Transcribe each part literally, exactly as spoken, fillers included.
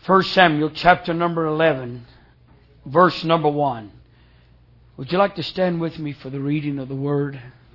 First Samuel chapter number eleven, verse number one. Would you like to stand with me for the reading of the Word?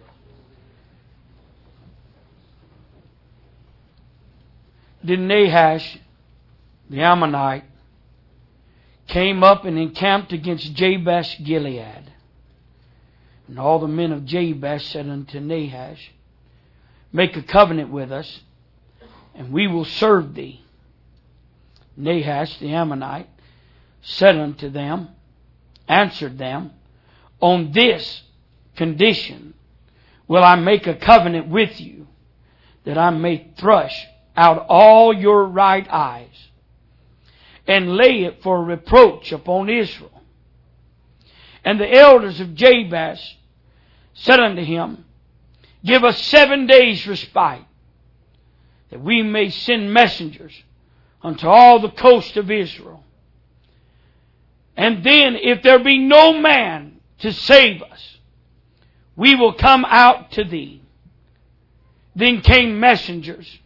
Then Nahash, the Ammonite, came up and encamped against Jabesh Gilead. And all the men of Jabesh said unto Nahash, Make a covenant with us, and we will serve thee. Nahash the Ammonite said unto them, answered them, On this condition will I make a covenant with you, that I may thrush out all your right eyes, and lay it for a reproach upon Israel. And the elders of Jabesh said unto him, Give us seven days' respite, that we may send messengers unto all the coast of Israel. And then, if there be no man to save us, we will come out to thee. Then came messengers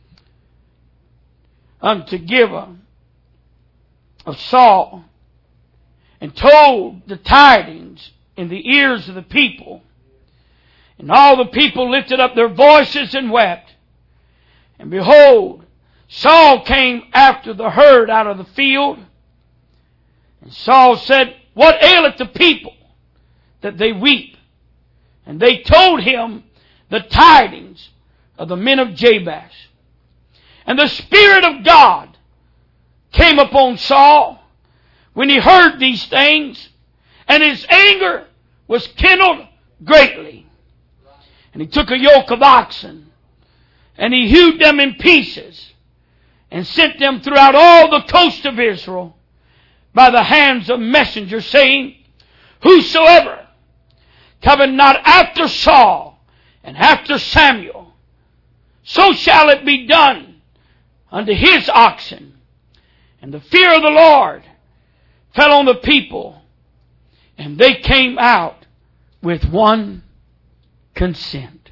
unto Gibeah of Saul, and told the tidings in the ears of the people. And all the people lifted up their voices and wept. And behold, Saul came after the herd out of the field. And Saul said, What aileth the people that they weep? And they told him the tidings of the men of Jabesh. And the Spirit of God came upon Saul when he heard these things, and his anger was kindled greatly. And he took a yoke of oxen, and he hewed them in pieces, and sent them throughout all the coast of Israel by the hands of messengers, saying, Whosoever cometh not after Saul and after Samuel, so shall it be done unto his oxen. And the fear of the Lord fell on the people, and they came out with one consent.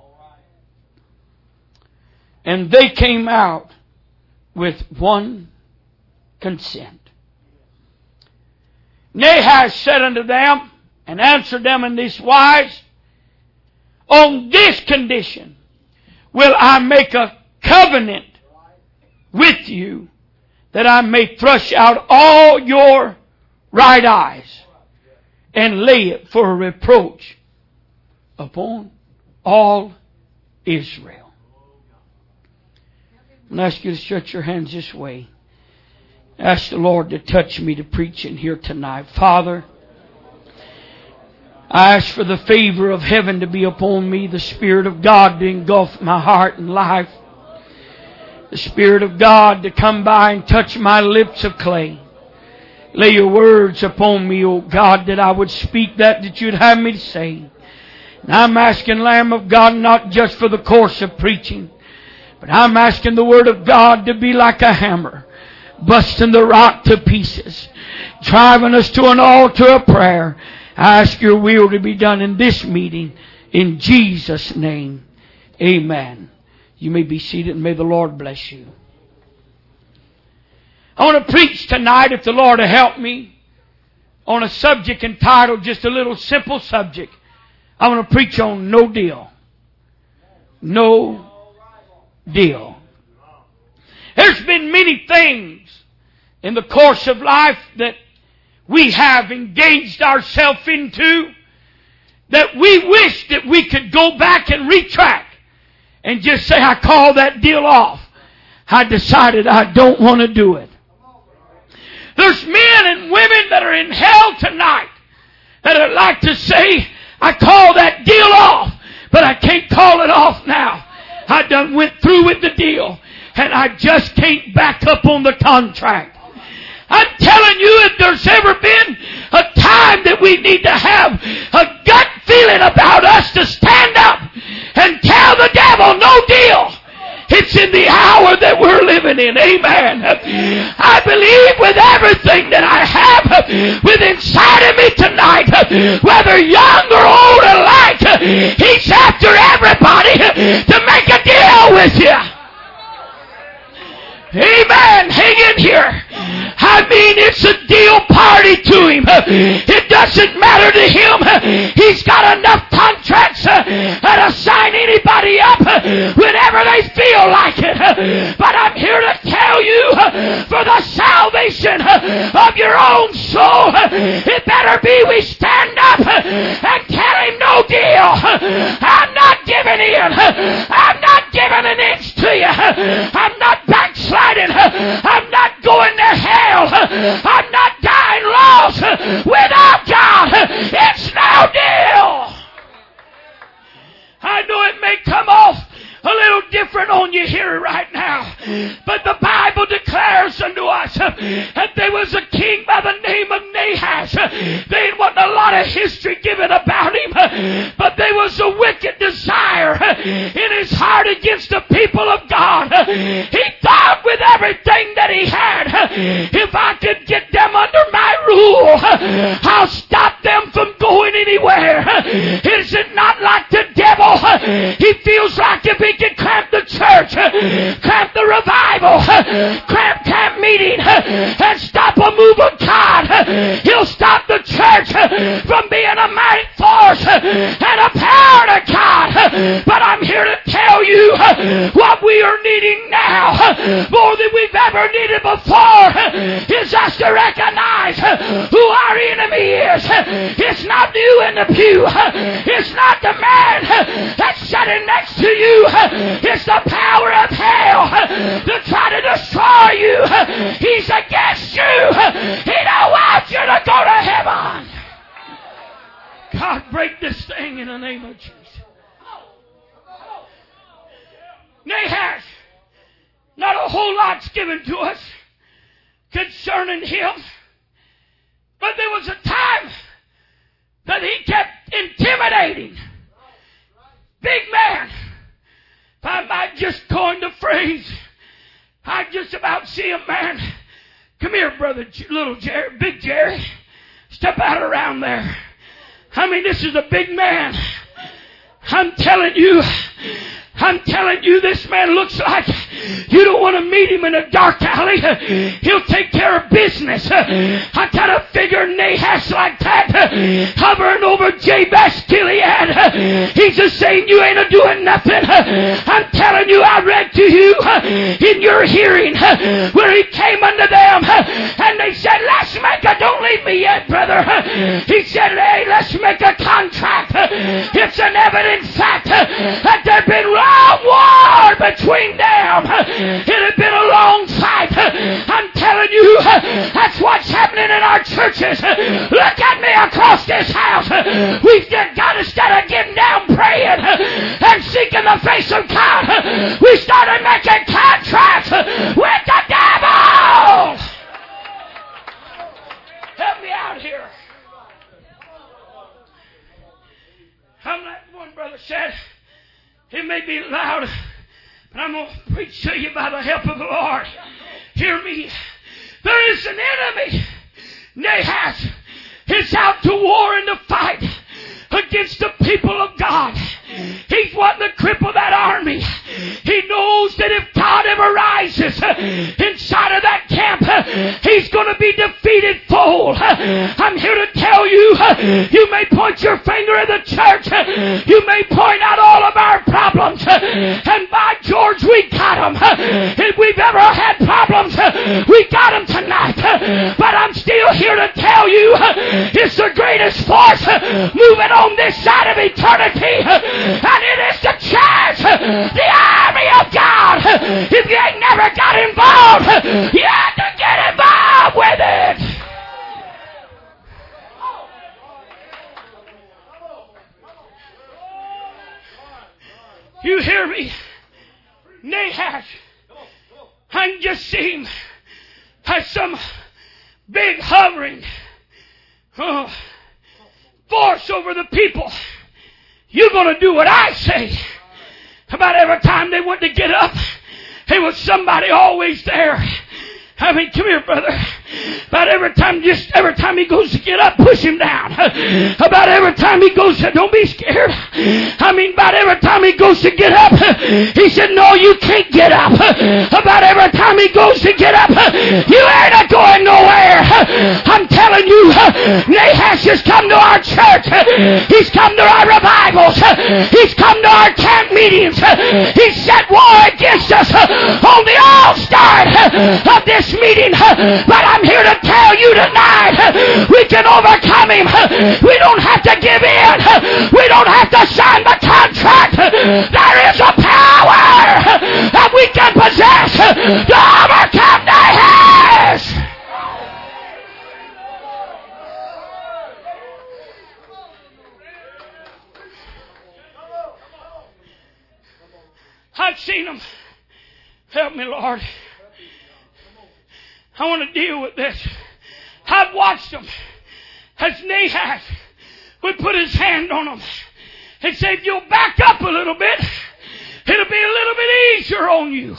And they came out with one consent. Nahash said unto them, and answered them in this wise, On this condition will I make a covenant with you, that I may thrush out all your right eyes, and lay it for a reproach upon all Israel. I'm going to ask you to stretch your hands this way. Ask the Lord to touch me to preach in here tonight. Father, I ask for the favor of heaven to be upon me, the Spirit of God to engulf my heart and life, the Spirit of God to come by and touch my lips of clay. Lay your words upon me, O God, that I would speak that that you'd have me to say. And I'm asking, Lamb of God, not just for the course of preaching, but I'm asking the Word of God to be like a hammer, busting the rock to pieces, driving us to an altar of prayer. I ask your will to be done in this meeting. In Jesus' name, amen. You may be seated, and may the Lord bless you. I want to preach tonight, if the Lord will help me, on a subject entitled, just a little simple subject. I want to preach on no deal. No deal. There's been many things in the course of life that we have engaged ourselves into that we wish that we could go back and retract and just say, I call that deal off. I decided I don't want to do it. There's men and women that are in hell tonight that would like to say, I call that deal off, but I can't call it off now. I done went through with the deal, and I just can't back up on the contract. I'm telling you, if there's ever been a time that we need to have a gut feeling about us to stand up and tell the devil, no deal, it's in the hour that we're living in. Amen. I believe with everything that I have within inside of me tonight, whether young or old alike, he's after everybody to make a deal with you. Amen. He in here. I mean, it's a deal party to him. It doesn't matter to him. He's got enough contracts to sign anybody up whenever they feel like it. But I'm here to tell you, for the salvation of your own soul, it better be we stand up and tell him no deal. I'm not giving in. I'm not giving an inch to you. I'm not backsliding. I'm not going to hell. I'm not dying lost without God. It's no deal. I know it may come off a little different on you here right now, but the Bible declares unto us that there was a king by the name of Nahash. There wasn't a lot of history given about him, but there was a wicked desire in his heart against the people of God. He thought with everything that he had, if I could get them under my rule, I'll stop them from going anywhere. Is it not like the devil? He feels like if he can cramp the church, cramp the revival, cramp camp meeting, and stop a move of God, he'll stop the church from being a mighty force and a power to God. But I'm here to tell you what we are needing now, more than we've ever needed before, is us to recognize who our enemy is. It's not you in the pew. It's not the man that's sitting next to you. It's the power of hell to try to destroy you. He's against you. He don't want you to go to heaven. God, break this thing in the name of Jesus. Nahash, not a whole lot's given to us concerning him, but there was a time that he kept intimidating. Big man. If I might just coin the phrase, I just about see a man. Come here, brother, little Jerry, big Jerry. Step out around there. I mean, this is a big man. I'm telling you, I'm telling you, this man looks like you don't want to meet him in a dark alley. He'll take care of business. I kind of figure Nahash like that, hovering over Jabez Gilead. He's just saying, you ain't a doing nothing. I'm telling you, I read to you in your hearing where he came unto them and they said, let's make a, don't leave me yet, brother. He said, hey, let's make a contract. It's an evident fact that there had been long war between them. It had been a long fight. I'm telling you, that's what's happening in our churches. Look at me across this house. We've got, instead of getting down praying and seeking the face of God, we started making contracts with the devil. Help me out here. I'm like one brother said, it may be loud, but I'm going to preach to you by the help of the Lord. Hear me. There is an enemy. Nahash is out to war and to fight against the people of God. He's wanting to cripple that army. He knows that if God ever rises inside of that camp, he's going to be defeated full. I'm here to tell you, you may point your finger at the church. You may point out all of our problems. And by George, we got them. If we've ever had problems, we got them tonight. But I'm still here to tell you, it's the greatest force moving on this side of eternity. And it is the church, the army of God. If you ain't never got involved, you have to get involved with it. You hear me? Nahash, I'm just seeing has some big hovering oh, force over the people. You're going to do what I say. About every time they went to get up, there was somebody always there. I mean, come here, brother. About every time, just every time he goes to get up, push him down. About every time he goes to, don't be scared. I mean, about every time he goes to get up, he said, no, you can't get up. About every time he goes to get up, you ain't going nowhere. I'm telling you, Nahash has come to our church. He's come to our revivals. He's come to our camp meetings. He set war against us on the all-start of this meeting. But I'm here to tell you tonight, we can overcome him. We don't have to give in. We don't have to sign the contract. There is a power that we can possess to overcome Nahash. I've seen them. Help me, Lord. I want to deal with this. I've watched them as Nahash would put his hand on them and say, if you'll back up a little bit, it'll be a little bit easier on you.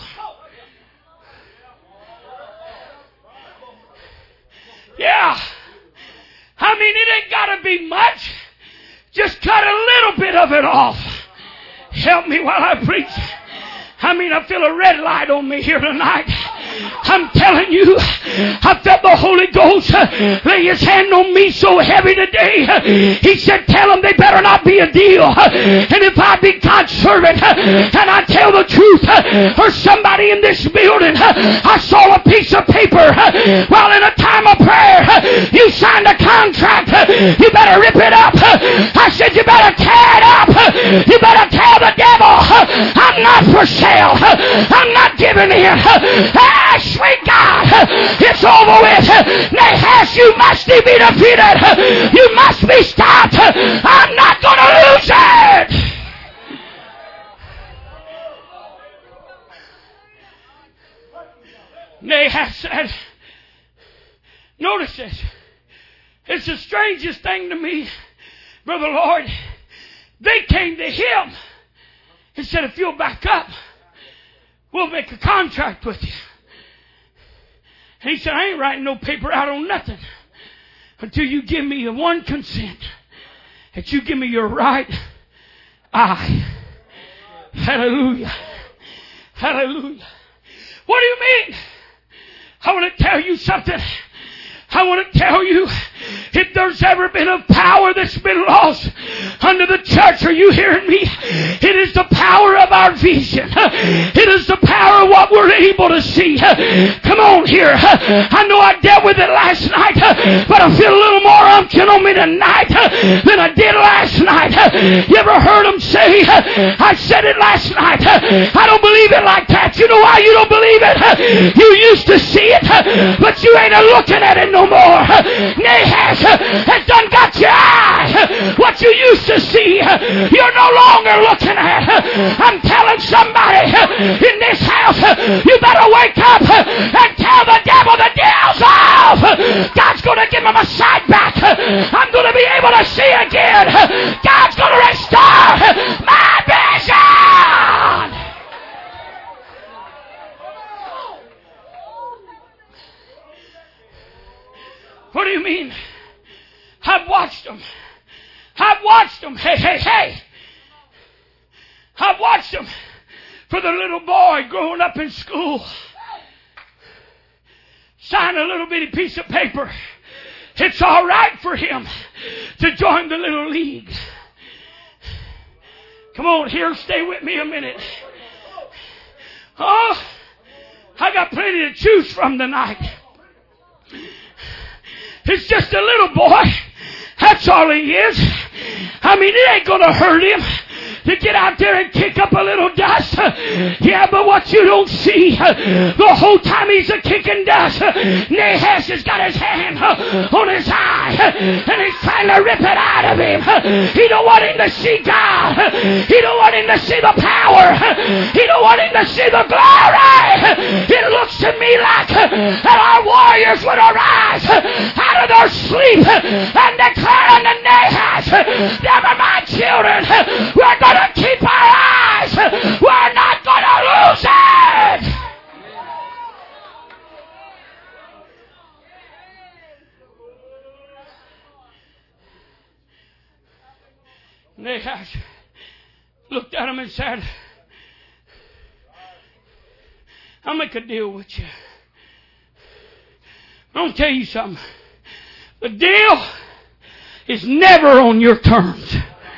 Yeah. I mean, it ain't got to be much. Just cut a little bit of it off. Help me while I preach. I mean, I feel a red light on me here tonight. I'm telling you, I felt the Holy Ghost lay his hand on me so heavy today. He said, tell them they better not be a deal. And if I be God's servant and I tell the truth, or somebody in this building, I saw a piece of paper while in a time of prayer, you signed a contract, you better rip it up. I said, you better tear it up. You better tell the devil, I'm not for sale. I'm not giving in. Ah, sweet God, it's over with. Nahash, you must be defeated. You must be stopped. I'm not going to lose it. Nahash said, notice this. It's the strangest thing to me, Brother Lord. They came to him and said, if you'll back up, we'll make a contract with you. And he said, I ain't writing no paper out on nothing until you give me a one consent that you give me your right eye. Hallelujah. Hallelujah. What do you mean? I want to tell you something. I want to tell you, if there's ever been a power that's been lost under the church, are you hearing me? It is the power of our vision. It is the power of what we're able to see. Come on here. I know I dealt with it last night, but I feel a little more unction on me tonight than I did last night. You ever heard them say, I said it last night, I don't believe it like that. You know why you don't believe it? You used to see it, but you ain't looking at it no more. Nahash has done got your eye. What you used to see, you're no longer looking at. I'm telling somebody in this house, you better wake up and tell the devil the deal's off. God's going to give him a sight back. I'm going to be able to see again. God's going to restore my vision. What do you mean? I've watched them. I've watched them. Hey, hey, hey. I've watched them for the little boy growing up in school. Sign a little bitty piece of paper. It's all right for him to join the little league. Come on here, stay with me a minute. Oh, I got plenty to choose from tonight. It's just a little boy. That's all he is. I mean, it ain't going to hurt him to get out there and kick up a little dust. Yeah, but what you don't see, the whole time he's a kicking dust, Nahash has got his hand on his eye, and he's trying to rip it out of him. He don't want him to see God. He don't want him to see the power. He don't want him to see the glory. It looks to me like that our warriors would arise out of their sleep and declare unto Nahash, never mind, children, we're going to keep our eyes. We're not going to lose it. And they looked at him and said, I'll make a deal with you. I'm going to tell you something. The deal is never on your terms.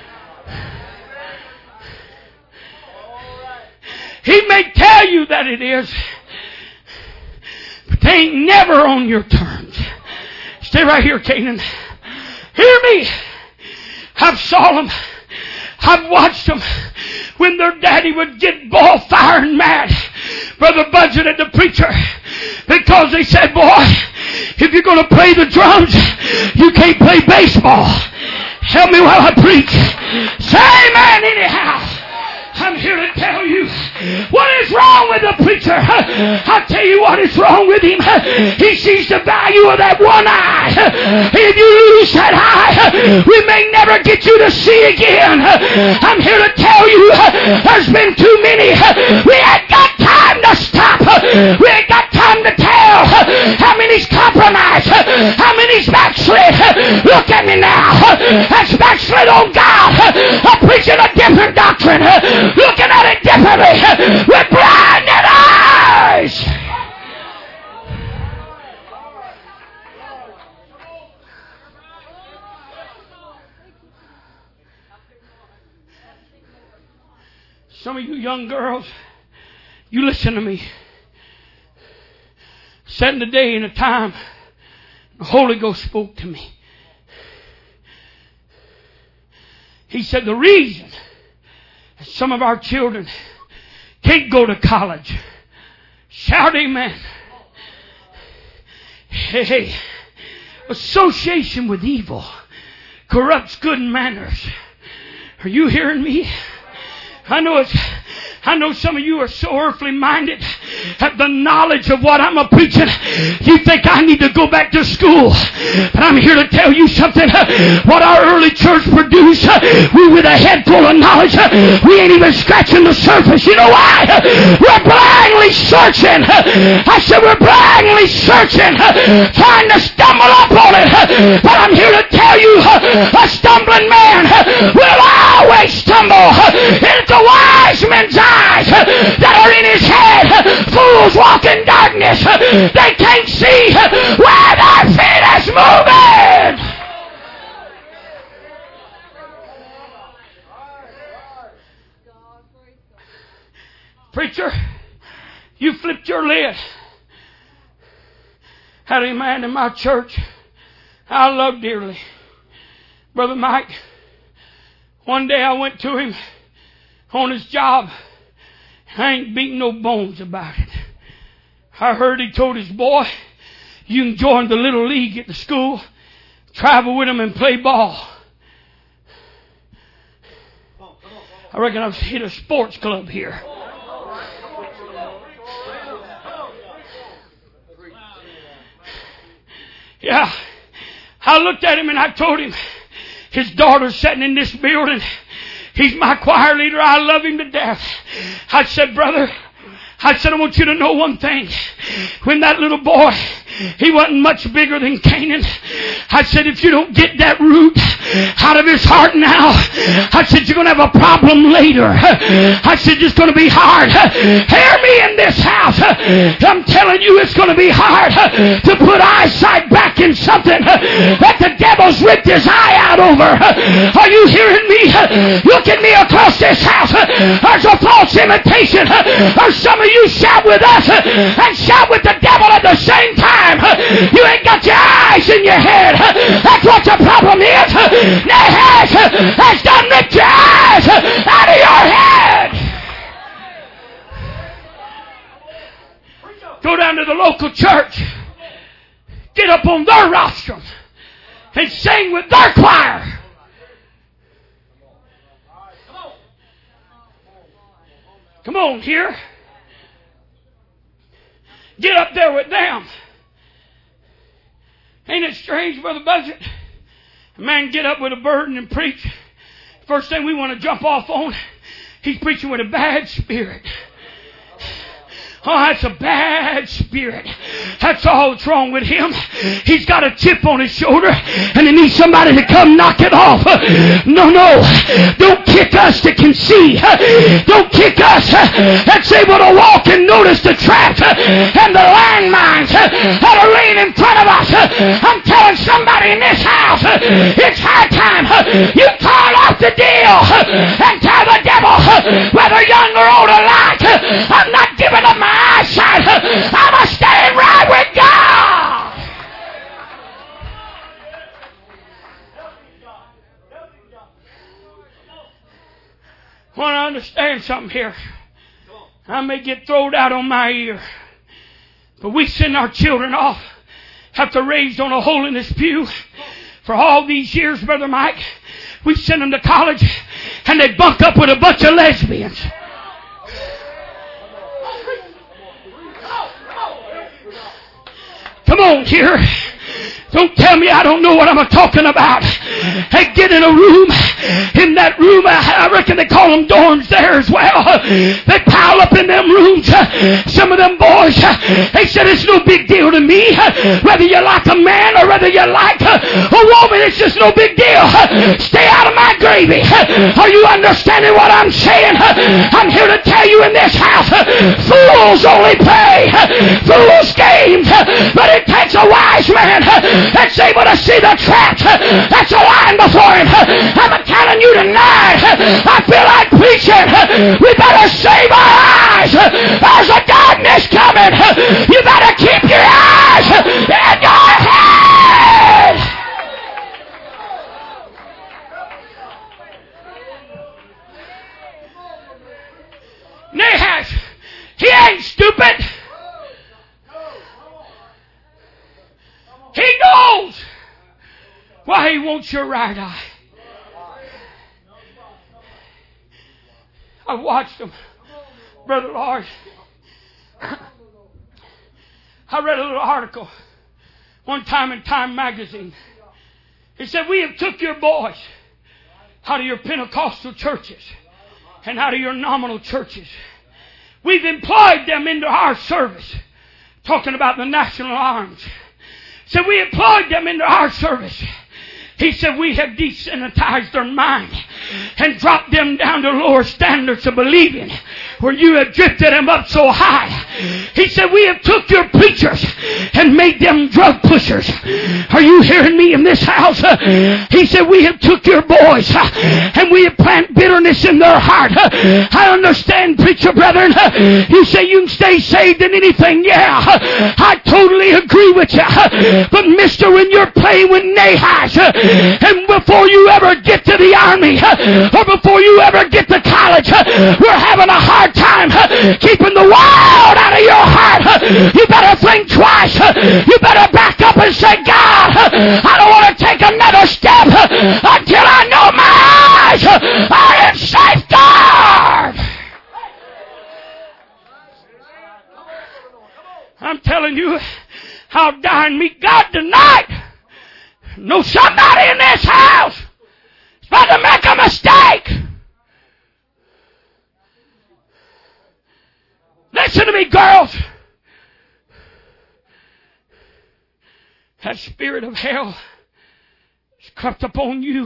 He may tell you that it is, but they ain't never on your terms. Stay right here, Canaan. Hear me. I've saw them. I've watched them when their daddy would get ball firing mad. Brother Budget and the preacher, because they said, boy, if you're going to play the drums, you can't play baseball. Help me while I preach. Say amen anyhow. I'm here to tell you what is wrong with the preacher. I'll tell you what is wrong with him. He sees the value of that one eye. If you lose that eye, we may never get you to see again. I'm here to tell you there's been too many. We ain't got time to stop. We ain't got time to tell how many's compromised, how many's backslid. Look at me now. That's backslid on God. I'm preaching a different doctrine. Looking at it differently with blinded eyes. Some of you young girls, you listen to me. Set in a day and a time, the Holy Ghost spoke to me. He said the reason some of our children can't go to college. Shout amen. Hey, association with evil corrupts good manners. Are you hearing me? I know it's I know some of you are so earthly minded at the knowledge of what I'm a preaching. You think I need to go back to school. But I'm here to tell you something. What our early church produced, we with a head full of knowledge, we ain't even scratching the surface. You know why? We're blindly searching. I said we're blindly searching, trying to stumble up on it. But I'm here to tell you, a stumbling man will always stumble. It's a wise man's eyes that are in his head. Fools walk in darkness. They can't see where their feet is moving. Preacher, you flipped your lid. Had a man in my church I love dearly, Brother Mike. One day I went to him on his job. I ain't beating no bones about it. I heard he told his boy, you can join the little league at the school, travel with him and play ball. I reckon I've hit a sports club here. Yeah. I looked at him and I told him, his daughter's sitting in this building. He's my choir leader. I love him to death. I said, brother, I said, I want you to know one thing. When that little boy, he wasn't much bigger than Canaan. I said, if you don't get that root out of his heart now, I said, you're going to have a problem later. I said, it's going to be hard. Hear me in this house. I'm telling you, it's going to be hard to put eyesight back in something that the devil's ripped his eye out over. Are you hearing me? Look at me across this house. There's a false imitation. Or some of you shout with us and shout with the devil at the same time. You ain't got your eyes in your head. That's what the problem is. Nahaz has done ripped your eyes out of your head. Go down to the local church. Get up on their rostrum and sing with their choir. Come on here. Get up there with them. Ain't it strange, Brother Budget? A man get up with a burden and preach. First thing we want to jump off on, he's preaching with a bad spirit. Oh, that's a bad spirit. That's all that's wrong with him. He's got a chip on his shoulder and he needs somebody to come knock it off. No, no. Don't kick us that can see. Don't kick us that's able to walk and notice the traps and the landmines that are laying in front of us. I'm telling somebody in this house, it's high time you call off the deal and tell the devil, whether young or old alike, I'm not giving up my eyesight. I'm staying right with God. I want to understand something here. I may get thrown out on my ear, but we send our children off after raised on a hole in this pew for all these years, Brother Mike. We send them to college and they bunk up with a bunch of lesbians. Come on here. Don't tell me I don't know what I'm talking about. They get in a room. In that room, I reckon they call them dorms there as well. They pile up in them rooms. Some of them boys, they said it's no big deal to me. Whether you like a man or whether you like a woman, it's just no big deal. Stay out of my gravy. Are you understanding what I'm saying? I'm here to tell you in this house, fools only play fool's games. But it takes a wise man that's able to see the traps that's lying before him. I'm telling you tonight, I feel like preaching. We better save our eyes. There's a darkness coming. You better keep your eyes in your head. Nahash, he ain't stupid. He knows why he wants your right eye. I watched him, Brother Lars. I read a little article one time in Time magazine. It said, we have took your boys out of your Pentecostal churches and out of your nominal churches. We've employed them into our service. Talking about the national arms. So we employed them into our service. He said, we have desanitized their mind and dropped them down to lower standards of believing where you have drifted them up so high. He said, we have took your preachers and made them drug pushers. Are you hearing me in this house? He said, we have took your boys and we have planted bitterness in their heart. I understand, preacher brethren. You say you can stay saved in anything. Yeah, I totally agree with you. But mister, when you're playing with Nahash, and before you ever get to the army, or before you ever get to college, we're having a hard time keeping the world out of your heart. You better think twice. You better back up and say, God, I don't want to take another step until I know my eyes are in safeguard. I'm telling you, I'll die and meet God tonight. Know somebody in this house is about to make a mistake. Listen to me, girls. That spirit of hell is crept upon you.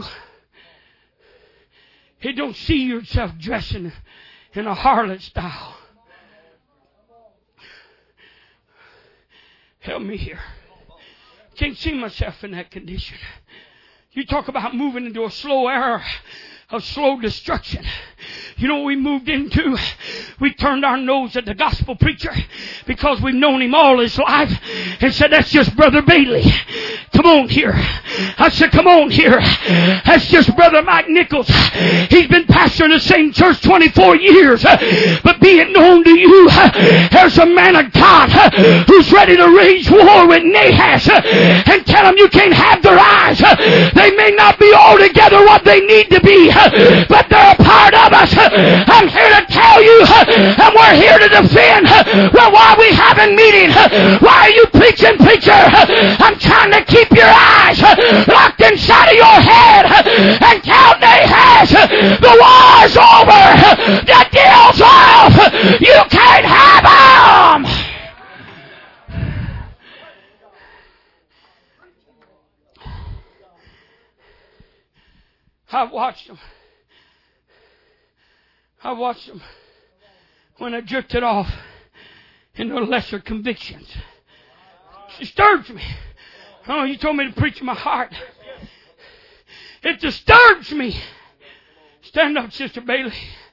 You don't see yourself dressing in a harlot style. Help me here. Can't see myself in that condition. You talk about moving into a slow era of slow destruction. You know what we moved into? We turned our nose at the gospel preacher because we've known him all his life and said, that's just Brother Bailey. Come on here. I said, come on here. That's just Brother Mike Nichols. He's been pastoring the same church twenty-four years. But be it known to you, there's a man of God who's ready to wage war with Nahash and tell them you can't have their eyes. They may not be altogether what they need to be, but they're a part of us. I'm here to tell you, and we're here to defend. Well, why are we having meeting? Why are you preaching, preacher? I'm trying to keep your eyes locked inside of your head and tell Nahash the war's over. The deal's off. You can't have them. I've watched them. I've watched them when I drifted off into lesser convictions. It disturbs me. Oh, you told me to preach my heart. It disturbs me. Stand up, Sister Bailey.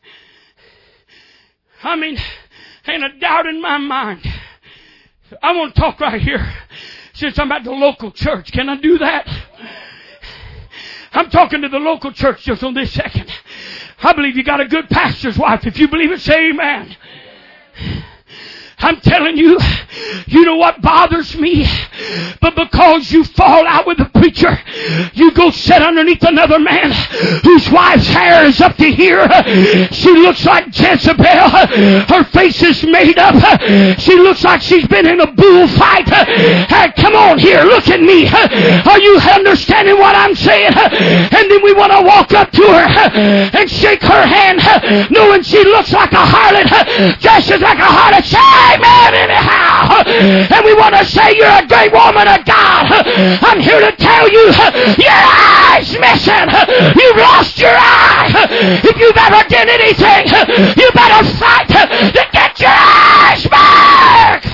I mean, ain't a doubt in my mind. I want to talk right here. Since I'm at the local church, can I do that? I'm talking to the local church just on this second. I believe you got a good pastor's wife. If you believe it, say amen. I'm telling you, you know what bothers me? But because you fall out with the preacher, you go sit underneath another man whose wife's hair is up to here. She looks like Jezebel. Her face is made up. She looks like she's been in a bullfight. Hey, come on here, look at me. Are you understanding what I'm saying? And then we want to walk up to her and shake her hand, knowing she looks like a harlot, dresses like a harlot. Say amen anyhow. And we want to say you're a great woman of God. I'm here to tell you, your eye's missing. You've lost your eye. If you've ever done anything, you better fight to get your eyes back.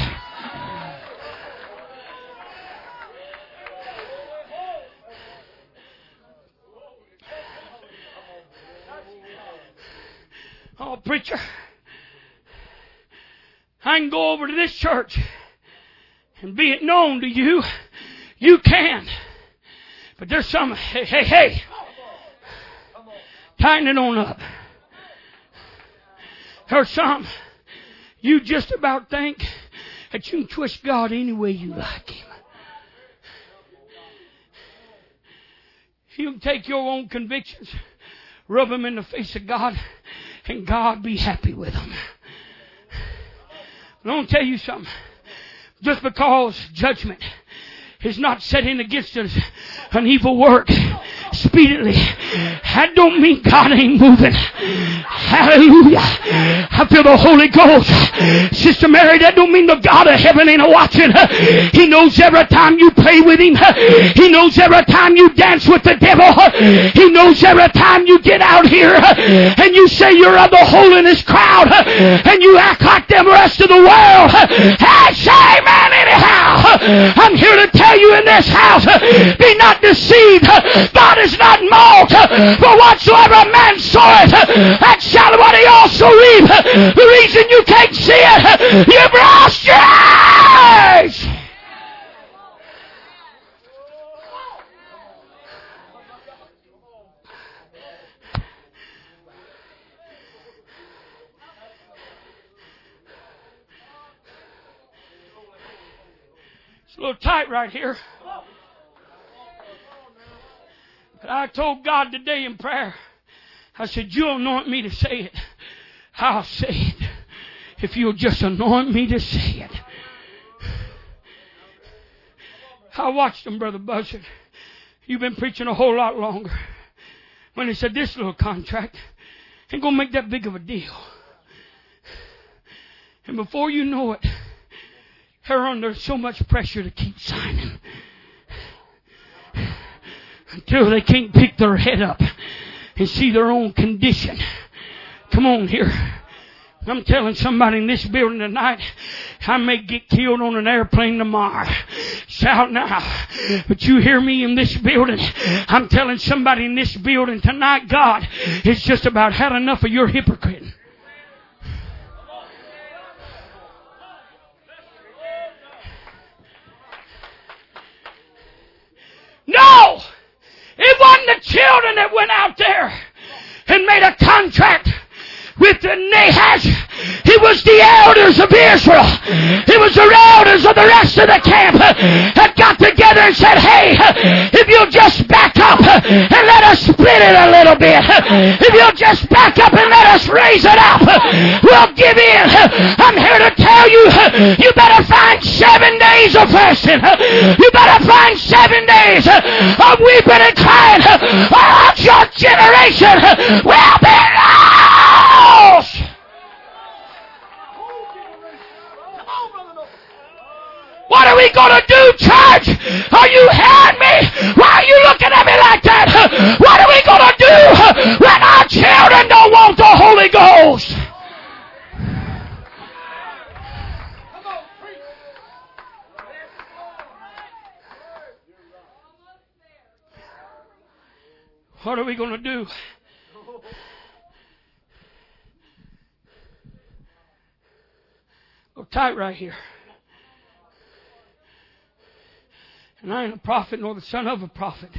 Oh, preacher, I can go over to this church and be it known to you. You can. But there's some, hey, hey, hey. Tighten it on up. There's some, you just about think that you can twist God any way you like Him. You can take your own convictions, rub them in the face of God, and God be happy with them. But I want to tell you something. Just because judgment is not setting against us an evil work speedily, that don't mean God ain't moving. Hallelujah. I feel the Holy Ghost. Sister Mary, that don't mean the God of heaven ain't watching. He knows every time you play with Him. He knows every time you dance with the devil. He knows every time you get out here and you say you're of the holiness crowd and you act like them rest of the world. Hey, say amen anyhow. I'm here to tell you in this house, be not deceived. God is not mocked. For whatsoever man soweth, that shall what he also reap. The reason you can't see it, you've lost your eyes. It's a little tight right here. But I told God today in prayer, I said, you anoint me to say it. I'll say it. If you'll just anoint me to say it. I watched him, Brother Buzzard. You've been preaching a whole lot longer. When he said this little contract ain't going to make that big of a deal. And before you know it, they're under so much pressure to keep signing. Until they can't pick their head up and see their own condition. Come on here. I'm telling somebody in this building tonight, I may get killed on an airplane tomorrow. Shout now. But you hear me in this building. I'm telling somebody in this building tonight, God has just about had enough of your hypocrite. No! It wasn't the children that went out there and made a contract with the Nahash. It was the elders of Israel. It was the elders of the rest of the camp that got together and said, hey, if you'll just back up and let us split it a little bit. If you'll just back up and let us raise it up, we'll give in. I'm here to tell you, you better find seven days of fasting. You better find seven days of weeping and crying, or else your generation will be lost. What are we going to do, church? Are you hearing me? Why are you looking at me like that? What are we going to do when our children don't want the Holy Ghost? What are we going to do? Go tight right here. And I ain't a prophet nor the son of a prophet.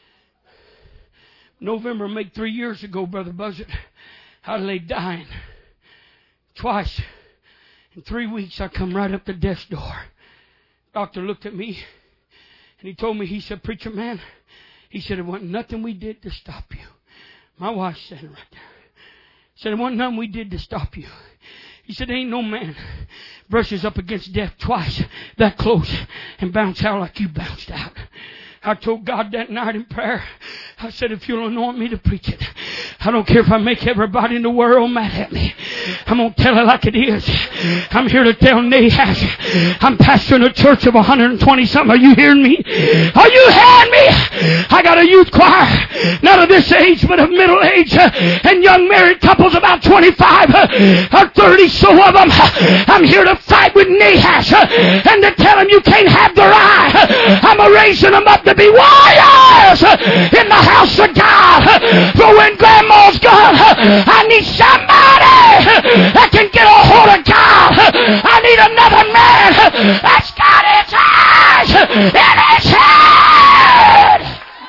November made three years ago, Brother Buzzard, I lay dying. Twice. In three weeks I come right up to death's door. Doctor looked at me and he told me, he said, preacher man, he said, it wasn't nothing we did to stop you. My wife's standing right there. He said, it wasn't nothing we did to stop you. He said, ain't no man brushes up against death twice that close and bounce out like you bounced out. I told God that night in prayer, I said, if you'll anoint me to preach it, I don't care if I make everybody in the world mad at me. I'm going to tell it like it is. I'm here to tell Nahash, I'm pastoring a church of one hundred twenty something. Are you hearing me? Are you hearing me? I got a youth choir, not of this age, but of middle age, and young married couples about twenty-five or thirty, so of them. I'm here to fight with Nahash and to tell them you can't have their eye. I'm raising them up to be warriors in the house of God. For when grandma's gone, I need somebody that can get a hold of God. I need another man that's got his eyes in his head.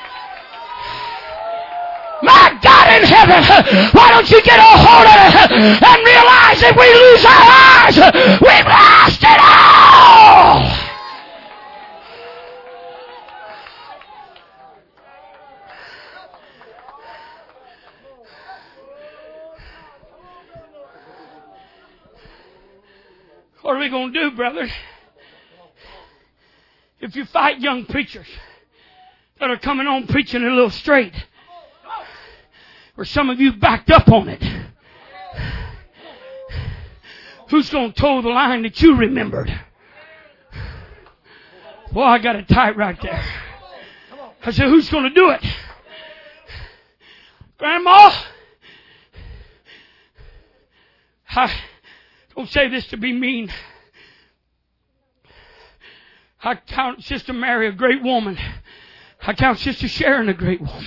My God in heaven, why don't you get a hold of it and realize if we lose our eyes, we've lost it all. What are we going to do, brother? If you fight young preachers that are coming on preaching a little straight, or some of you backed up on it, who's going to toe the line that you remembered? Well, I got it tight right there. I said, who's going to do it? Grandma, I don't say this to be mean. I count Sister Mary a great woman. I count Sister Sharon a great woman.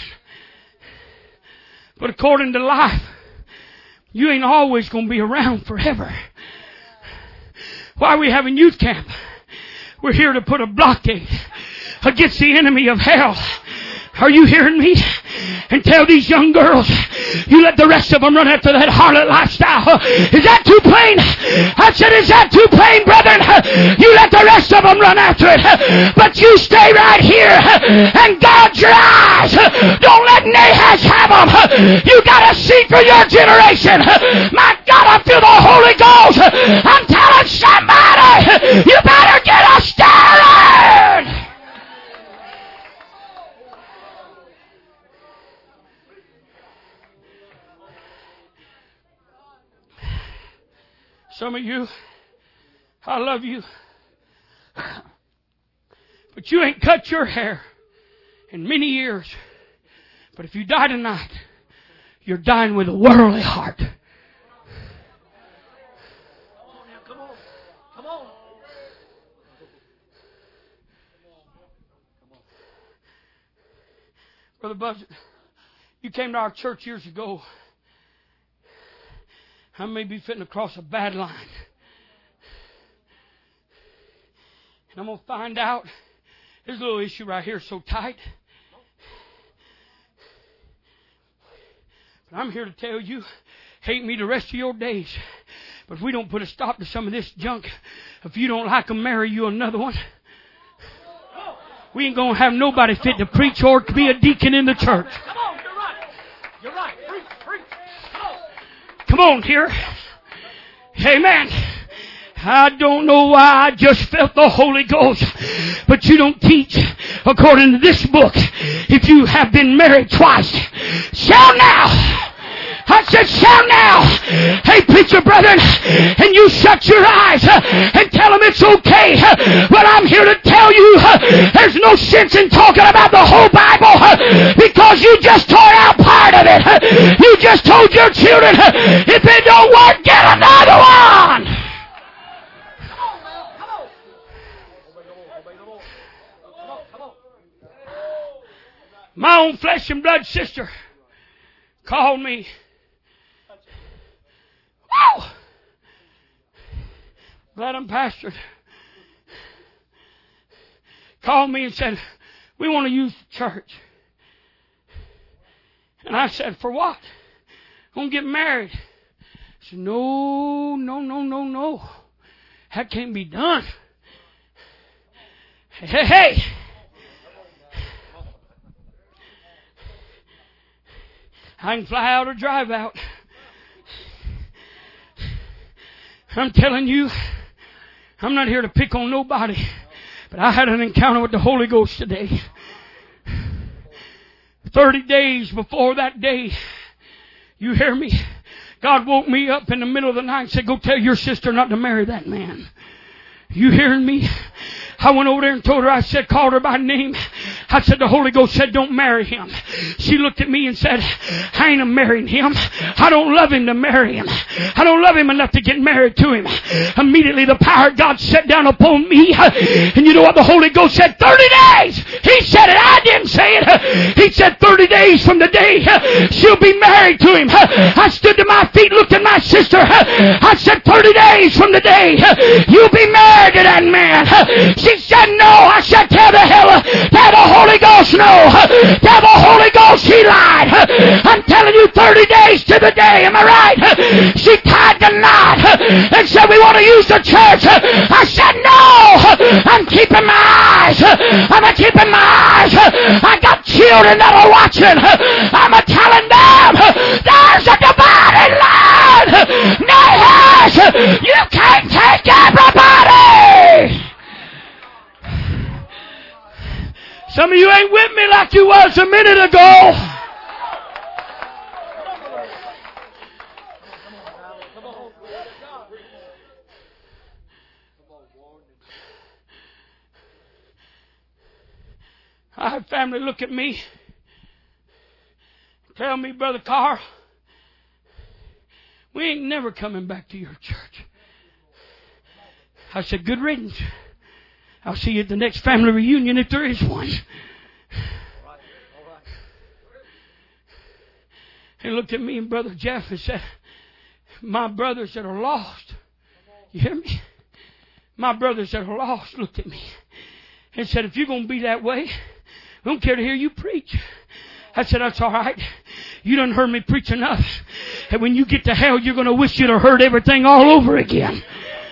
But according to life, you ain't always going to be around forever. Why are we having youth camp? We're here to put a blockade against the enemy of hell. Are you hearing me? And tell these young girls, you let the rest of them run after that harlot lifestyle. Is that too plain? I said, is that too plain, brethren? You let the rest of them run after it. But you stay right here and guard your eyes. Don't let Nahash have them. You got to see for your generation. My God, I feel the Holy Ghost. I'm telling somebody, you better get a stirring. Some of you, I love you, but you ain't cut your hair in many years. But if you die tonight, you're dying with a worldly heart. Come on now, come on, come on. Brother Buzzard, you came to our church years ago. I may be fitting across a bad line. And I'm going to find out. This little issue right here is so tight. But I'm here to tell you, hate me the rest of your days. But if we don't put a stop to some of this junk, if you don't like them, marry you another one. We ain't going to have nobody fit to preach or to be a deacon in the church. Come on, you're right. You're right. Preach, preach. Come on. Come on here. Amen. I don't know why I just felt the Holy Ghost. But you don't teach according to this book. If you have been married twice, shall now. I said, shout now. Hey, preacher brethren, and you shut your eyes and tell them it's okay. But I'm here to tell you there's no sense in talking about the whole Bible because you just tore out part of it. You just told your children, if it don't work, get another one. My own flesh and blood sister called me. Wow! Glad I'm pastored. Called me and said, we want to use the church. And I said, for what? I'm going to get married. I said, no, no, no, no, no. That can't be done. Hey, hey. I can fly out or drive out. I'm telling you, I'm not here to pick on nobody, but I had an encounter with the Holy Ghost today. Thirty days before that day, you hear me? God woke me up in the middle of the night and said, go tell your sister not to marry that man. You hearing me? I went over there and told her, I said, called her by name. I said, the Holy Ghost said, don't marry him. She looked at me and said, I ain't marrying him. I don't love him to marry him. I don't love him enough to get married to him. Immediately the power of God sat down upon me. And you know what the Holy Ghost said? thirty days! He said it. I didn't say it. He said thirty days from the day she'll be married to him. I stood to my feet, looked at my sister. I said, thirty days from the day you'll be married to that man. She said, no. I said, tell the hell, tell the Holy Ghost no. Tell the Holy Ghost he lied. I'm telling you, thirty days to the day. Am I right? She tied the knot and said, we want to use the church. I said, no. I'm keeping my eyes. I'm keeping my eyes. I got children that are watching. I'm telling them, there's a dividing line. Nahas, you can't take everybody. Some of you ain't with me like you was a minute ago. I had family look at me, tell me, Brother Carl, we ain't never coming back to your church. I said, good riddance. I'll see you at the next family reunion if there is one. He looked at me and Brother Jeff and said, my brothers that are lost, you hear me? My brothers that are lost looked at me and said, if you're going to be that way, I don't care to hear you preach. I said, that's all right. You done heard me preach enough. And when you get to hell, you're going to wish you'd have heard everything all over again.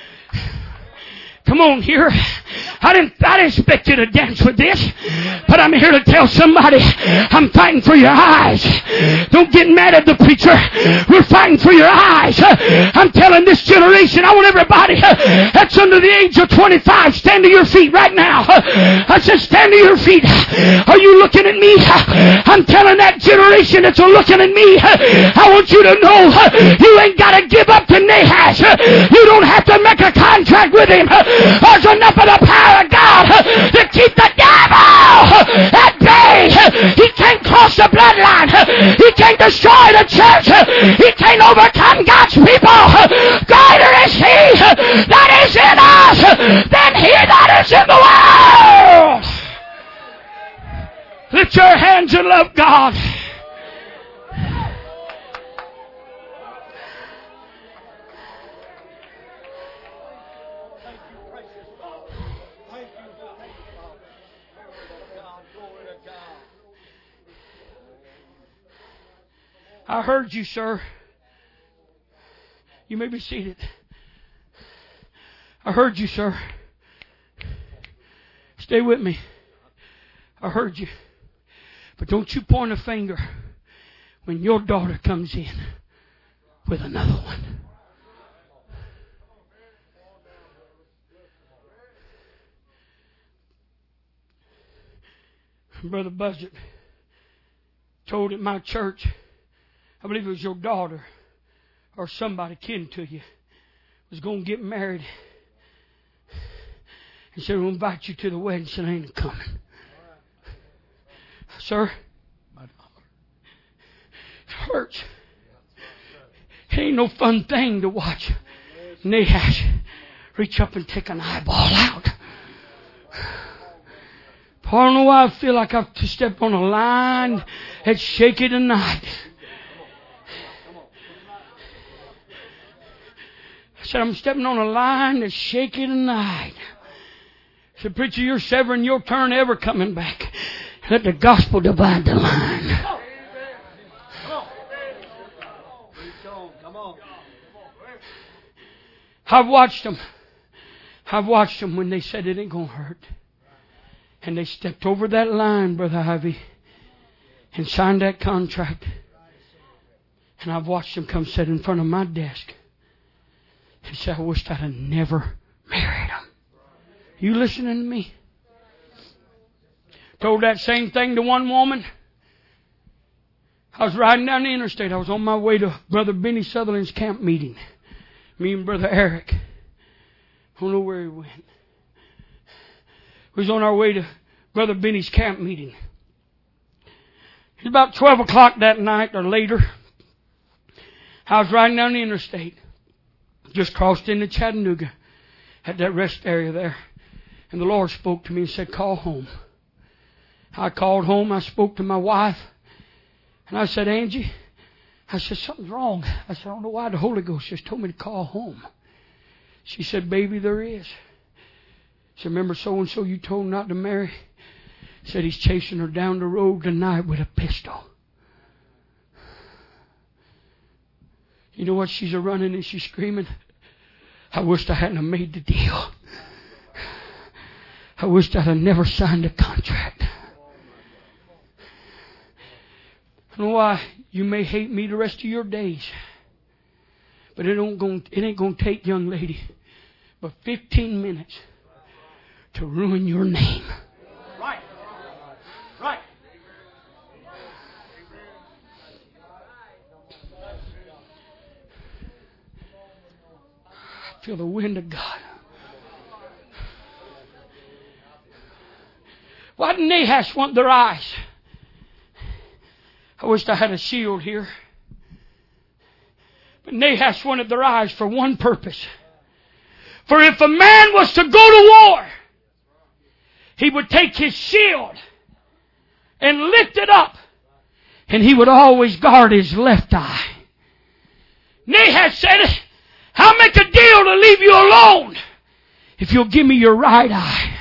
Come on here. I didn't, I didn't expect you to dance with this, but I'm here to tell somebody I'm fighting for your eyes. Don't get mad at the preacher. We're fighting for your eyes. I'm telling this generation, I want everybody that's under the age of twenty-five, stand to your feet right now. I said, stand to your feet. Are you looking at me? I'm telling that generation that's looking at me, I want you to know you ain't got to give up to Nahash. You don't have to make a contract with him. There's enough of the power of God to keep the devil at bay. He can't cross the bloodline. He can't destroy the church. He can't overcome God's people. Greater is He that is in us than he that is in the world. Lift your hands and love God. I heard you, sir. You may be seated. I heard you, sir. Stay with me. I heard you. But don't you point a finger when your daughter comes in with another one. Brother Buzzard told at my church I believe it was your daughter or somebody kin to you, was going to get married. And said, we'll invite you to the wedding. Said, I ain't coming. Sir, it hurts. It ain't no fun thing to watch Nahash reach up and take an eyeball out. I don't know why I feel like I've to step on a line that's shaky tonight. I said, I'm stepping on a line that's shaky tonight. I said, preacher, you're severing your turn ever coming back. Let the gospel divide the line. I've watched them. I've watched them when they said it ain't going to hurt. And they stepped over that line, Brother Ivy, and signed that contract. And I've watched them come sit in front of my desk and say, I wish I'd have never married them. You listening to me? Told that same thing to one woman. I was riding down the interstate. I was on my way to Brother Benny Sutherland's camp meeting. Me and Brother Eric. I don't know where he went. We was on our way to Brother Benny's camp meeting. It was about twelve o'clock that night or later. I was riding down the interstate. Just crossed into Chattanooga. At that rest area there. And the Lord spoke to me and said, call home. I called home. I spoke to my wife. And I said, Angie, I said, something's wrong. I said, I don't know why the Holy Ghost just told me to call home. She said, baby, there is. She said, remember so-and-so you told not to marry? Said he's chasing her down the road tonight with a pistol. You know what? She's a running and she's screaming. I wished I hadn't made the deal. I wished I'd have never signed a contract. I know why you may hate me the rest of your days. But it, don't go, it ain't going to take, young lady, but fifteen minutes to ruin your name. Right. Right. I feel the wind of God. Why did Nahash want their eyes? I wished I had a shield here. But Nahash wanted their eyes for one purpose. For if a man was to go to war, he would take his shield and lift it up, and he would always guard his left eye. Nahash said, I'll make a deal to leave you alone if you'll give me your right eye.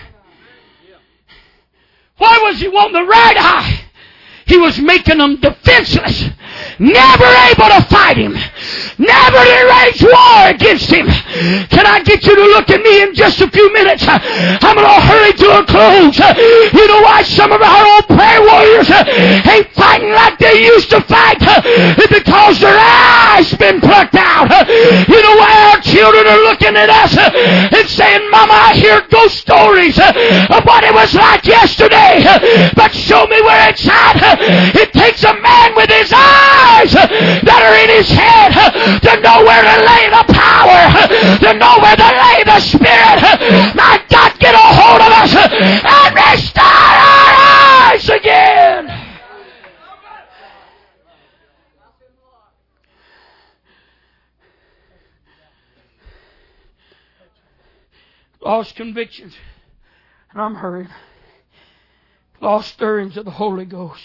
Why was he wanting the right eye? He was making them defenseless. Never able to fight him. Never to wage war against him. Can I get you to look at me in just a few minutes? I'm going to hurry to a close. You know why some of our old prayer warriors ain't fighting like they used to fight? It's because their eyes been plucked out. You know why our children are looking at us and saying, Mama, I hear ghost stories of what it was like yesterday. But show me where it's at. It takes a man with his eyes that are in his head to know where to lay the power, to know where to lay the Spirit. My God, get a hold of us and restore our eyes again. Lost convictions, and I'm hurrying. Lost stirrings of the Holy Ghost.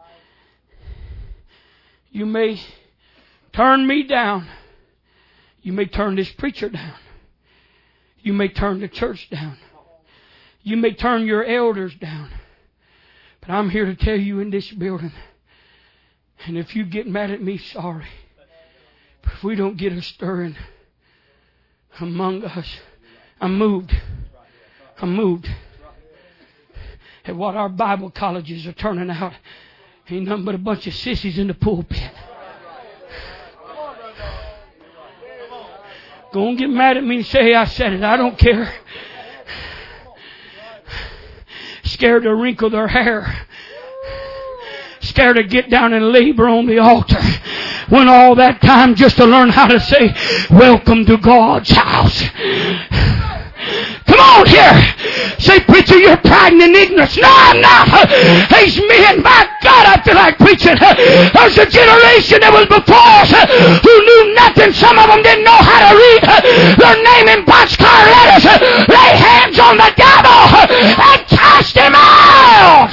You may turn me down. You may turn this preacher down. You may turn the church down. You may turn your elders down. But I'm here to tell you in this building, and if you get mad at me, sorry. But if we don't get a stirring among us, I'm moved. I'm moved at what our Bible colleges are turning out. Ain't nothing but a bunch of sissies in the pulpit. Go and get mad at me and say I said it. I don't care. Scared to wrinkle their hair. Scared to get down and labor on the altar. Went all that time just to learn how to say, welcome to God's house. Come on here. Say, preacher, you're priding in ignorance. No, I'm not. These men, my God, I feel like preaching. There's a generation that was before us who knew nothing. Some of them didn't know how to read their name in boxcar letters. Lay hands on the devil and cast him out.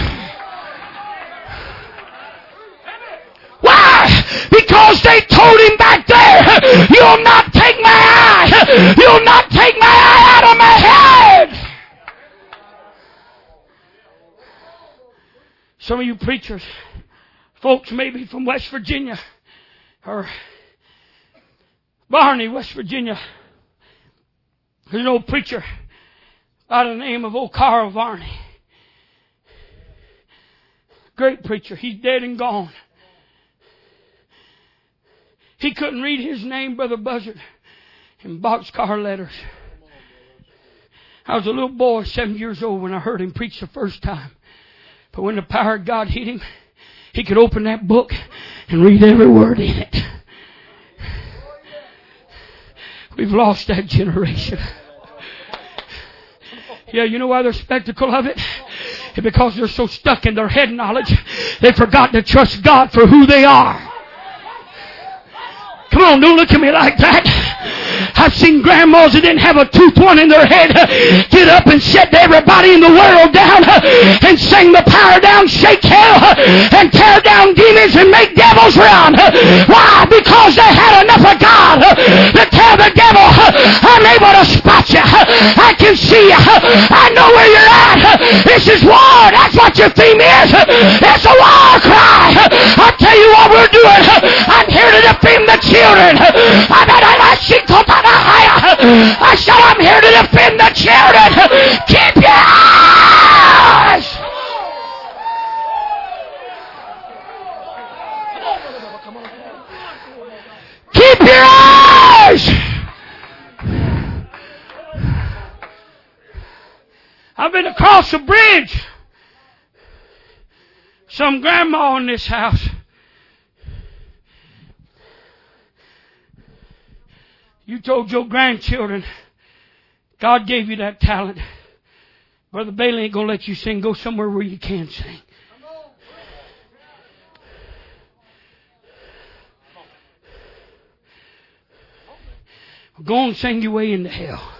Why? Because they told him back there, you'll not take my eye. You'll not take my eye out of my head. Some of you preachers, folks maybe from West Virginia or Barney, West Virginia. There's an old preacher by the name of old Carl Varney. Great preacher. He's dead and gone. He couldn't read his name, Brother Buzzard, in boxcar letters. I was a little boy, seven years old, when I heard him preach the first time. But when the power of God hit him, he could open that book and read every word in it. We've lost that generation. Yeah, you know why they're spectacle of it? Because they're so stuck in their head knowledge, they forgot to trust God for who they are. Come on, don't look at me like that. I've seen grandmas that didn't have a tooth one in their head get up and set everybody in the world down and sing the power down, shake hell, and tear down demons and make devils run. Why? Because they had enough of God to tell the devil, I'm able to spot you. I can see you. I know where you're at. This is war. That's what your theme is. It's a war cry. I'll tell you what we're doing. I'm here to defend the children. I said, I'm here to defend the children. Keep your eyes. Keep your eyes. I've been across a bridge. Some grandma in this house. You told your grandchildren, God gave you that talent. Brother Bailey ain't going to let you sing. Go somewhere where you can sing. Go and sing your way into hell.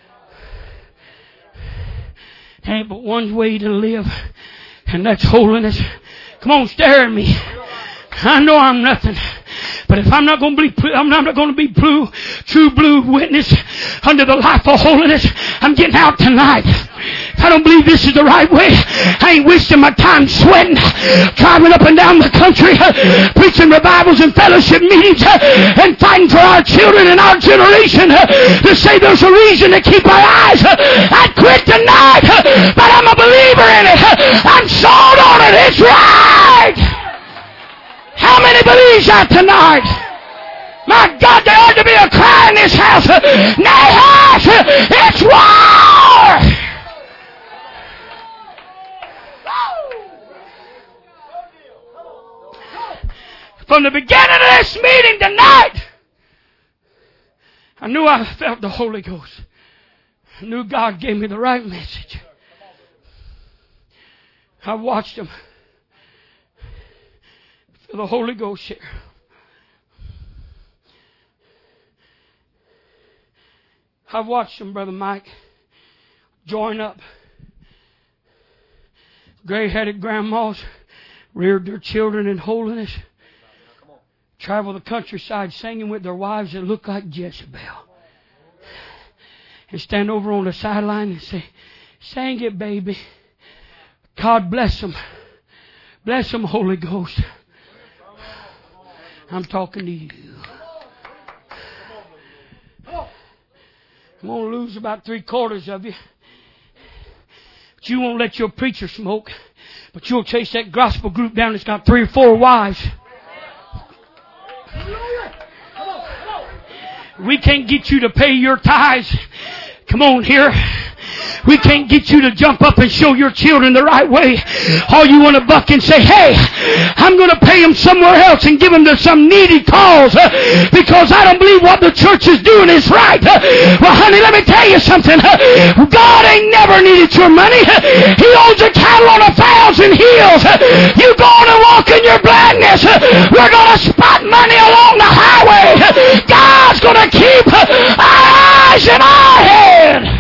There ain't but one way to live, and that's holiness. Come on, stare at me. I know I'm nothing. But if I'm not going to be, I'm not going to be blue, true blue witness under the life of holiness, I'm getting out tonight. If I don't believe this is the right way, I ain't wasting my time sweating, driving up and down the country, preaching revivals and fellowship meetings, and fighting for our children and our generation to say there's a reason to keep our eyes. I'd quit tonight, but I'm a believer in it. I'm sold on it. It's right. How many believes that tonight? My God, there ought to be a cry in this house. Nahas, it's war! From the beginning of this meeting tonight, I knew I felt the Holy Ghost. I knew God gave me the right message. I watched Him. Feel the Holy Ghost here. I've watched them, Brother Mike, join up. Gray-headed grandmas reared their children in holiness. Travel the countryside singing with their wives that look like Jezebel. And stand over on the sideline and say, sing it, baby. God bless them. Bless them, Holy Ghost. I'm talking to you. I'm going to lose about three quarters of you. But you won't let your preacher smoke. But you'll chase that gospel group down that's got three or four wives. We can't get you to pay your tithes. Come on here. We can't get you to jump up and show your children the right way. All you want to buck and say, hey, I'm going to pay them somewhere else and give them to some needy cause uh, because I don't believe what the church is doing is right. Uh, well, honey, let me tell you something. Uh, God ain't never needed your money. Uh, he owns a cattle on a thousand hills. Uh, you go on and walk in your blindness. Uh, we're going to spot money along the highway. Uh, God's going to keep uh, our eyes in our head.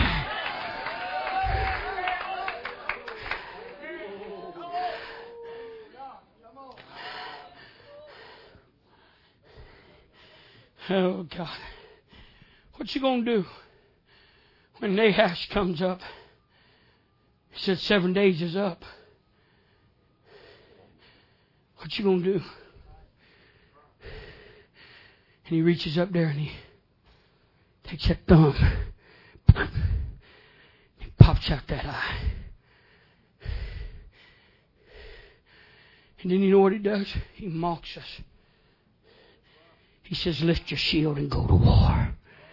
Oh, God. What you going to do when Nahash comes up? He said seven days is up. What you going to do? And he reaches up there and he takes that thumb. He pops out that eye. And then you know what he does? He mocks us. He says, lift your shield and go to war.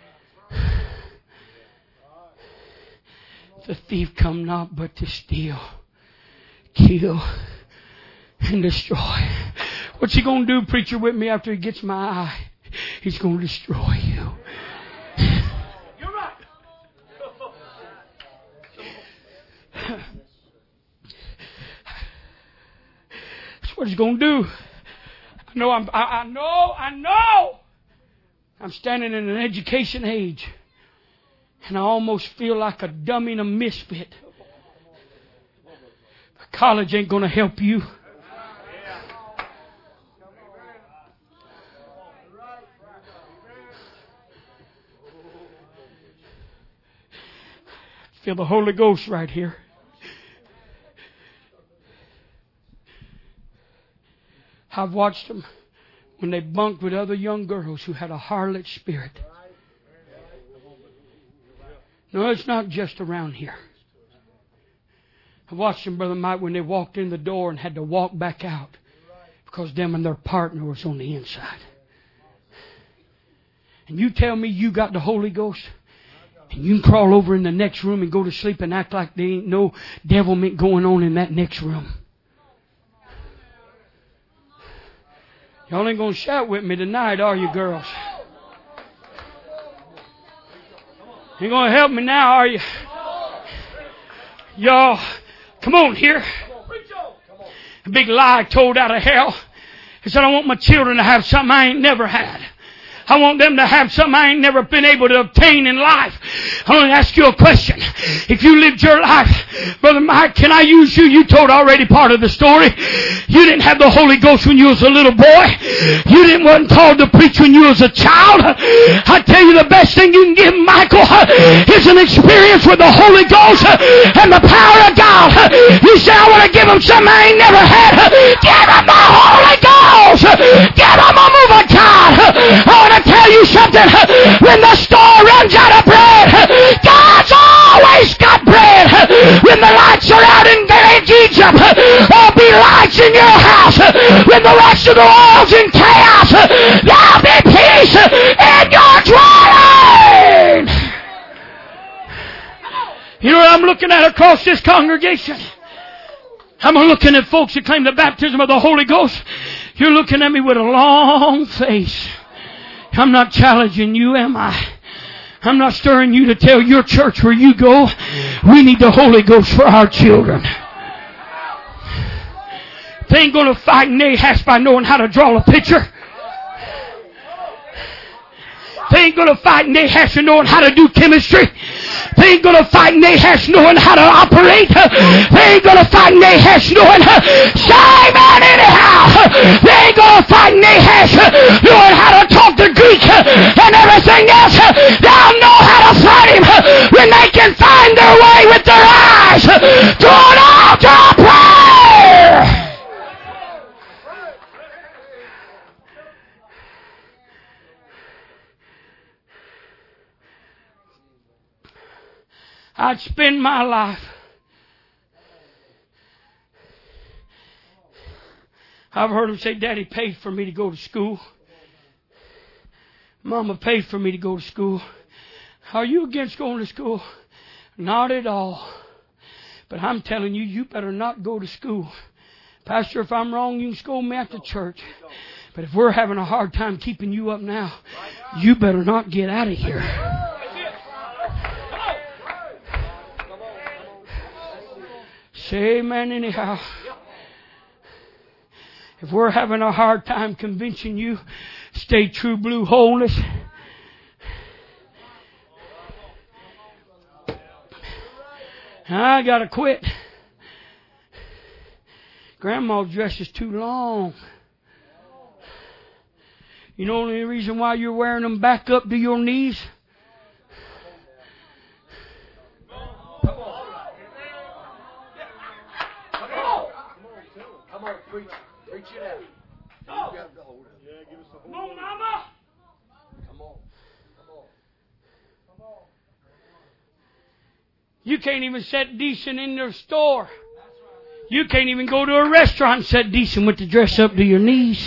The thief come not but to steal, kill, and destroy. What's he going to do, preacher, with me after he gets my eye? He's going to destroy you. You're right. That's what he's going to do. I know, I'm, I, I know, I know. I'm standing in an education age. And I almost feel like a dummy and a misfit. College ain't going to help you. Feel the Holy Ghost right here. I've watched them when they bunked with other young girls who had a harlot spirit. No, it's not just around here. I watched them, Brother Mike, when they walked in the door and had to walk back out because them and their partner was on the inside. And you tell me you got the Holy Ghost and you can crawl over in the next room and go to sleep and act like there ain't no devilment going on in that next room. Y'all ain't going to shout with me tonight, are you, girls? You going to help me now, are you? Y'all, come on here. A big lie told out of hell. He said, I want my children to have something I ain't never had. I want them to have something I ain't never been able to obtain in life. I want to ask you a question. If you lived your life, Brother Mike, can I use you? You told already part of the story. You didn't have the Holy Ghost when you was a little boy. You didn't wasn't called to preach when you was a child. I tell you the best thing you can give Michael is an experience with the Holy Ghost and the power of God. You say, I want to give him something I ain't never had. Give him the Holy Ghost. Give him a move of God. I want to tell you something. When the store runs out of bread, God's always got bread. When the lights are out in Egypt, there'll be lights in your house. When the rest of the world's in chaos, there'll be peace in your dwelling. You know what I'm looking at across this congregation? I'm looking at folks that claim the baptism of the Holy Ghost. You're looking at me with a long face. I'm not challenging you, am I? I'm not stirring you to tell your church where you go, we need the Holy Ghost for our children. They ain't going to fight Nahash by knowing how to draw a picture. They ain't going to fight Nahash knowing how to do chemistry. They ain't going to fight Nahash knowing how to operate. They ain't going to fight Nahash knowing Simon anyhow. They ain't going to fight Nahash knowing how to talk the Greek and everything else. They'll know how to fight him when they can find their way with their eyes to an altar of prayer. I'd spend my life I've heard them say, Daddy paid for me to go to school. Mama paid for me to go to school. Are you against going to school? Not at all. But I'm telling you, you better not go to school. Pastor, if I'm wrong, you can scold me after church. But if we're having a hard time keeping you up now, you better not get out of here. Say amen anyhow. If we're having a hard time convincing you, stay true blue holiness. I gotta quit. Grandma's dress is too long. You know the only reason why you're wearing them back up to your knees? Come on, preach. Preach it out. You got the hold of it. Yeah, give us the hold. Come on, Mama. Come on. Come on. Come on. You can't even sit decent in their store. You can't even go to a restaurant and sit decent with the dress up to your knees.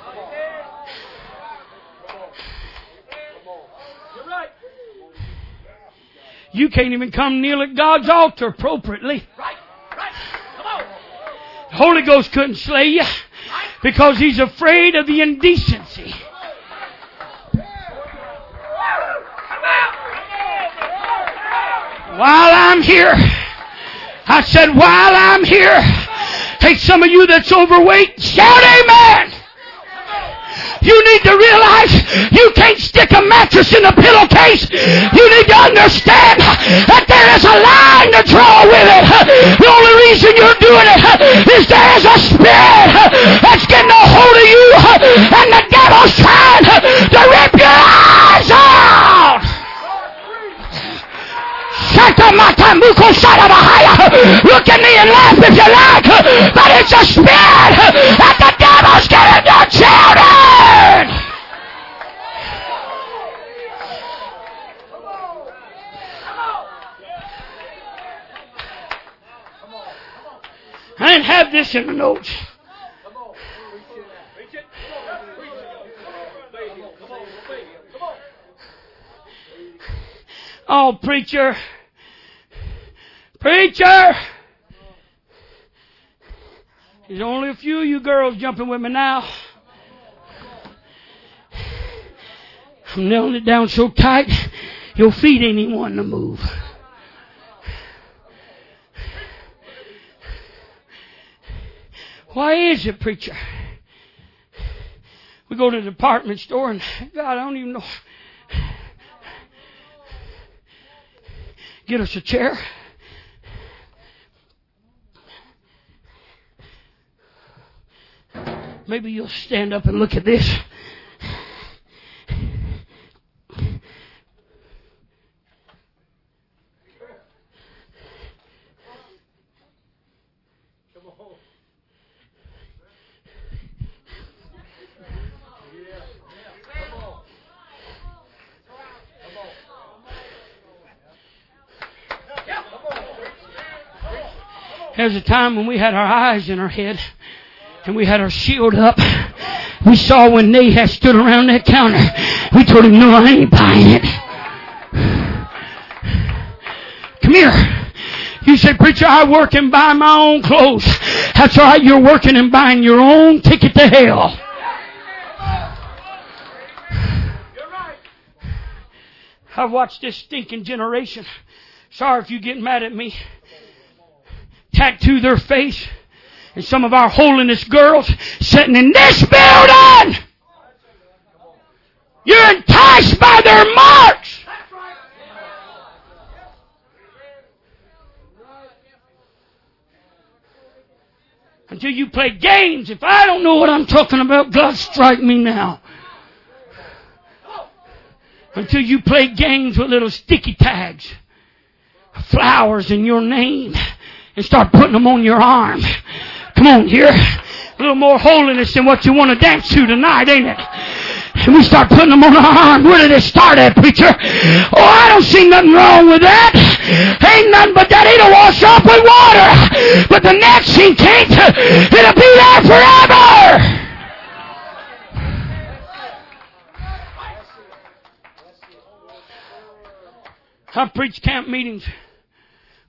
You can't even come kneel at God's altar appropriately. Right, right. Come on. The Holy Ghost couldn't slay you because He's afraid of the indecency. While I'm here, I said, while I'm here, hey, some of you that's overweight, shout amen. You need to realize you can't stick a mattress in a pillowcase. You need to understand that there is a line to draw with it. The only reason you're doing it is there is a spirit that's getting a hold of you, and the devil's trying to rip your eyes out. Look at me and laugh if you like, but it's a spirit that the devil's getting your children. I didn't have this in the notes. Oh, preacher. Preacher! There's only a few of you girls jumping with me now. I'm nailing it down so tight, your feet ain't even wanting to move. Why is it, preacher? We go to the department store and, God, I don't even know. Get us a chair. Maybe you'll stand up and look at this. There's a time when we had our eyes in our head and we had our shield up. We saw when Nahab stood around that counter. We told him, no, I ain't buying it. Come here. You say, preacher, I work and buy my own clothes. That's all right. You're working and buying your own ticket to hell. I've watched this stinking generation. Sorry if you get mad at me. Tattoo their face. And some of our holiness girls sitting in this building. You're enticed by their marks. Until you play games. If I don't know what I'm talking about, God strike me now. Until you play games with little sticky tags, flowers in your name, and start putting them on your arm. Come on here. A little more holiness than what you want to dance to tonight, ain't it? And we start putting them on our arm. Where did it start at, preacher? Oh, I don't see nothing wrong with that. Ain't nothing but that it'll wash off with water. But the next thing can't. It'll be there forever. I preach camp meetings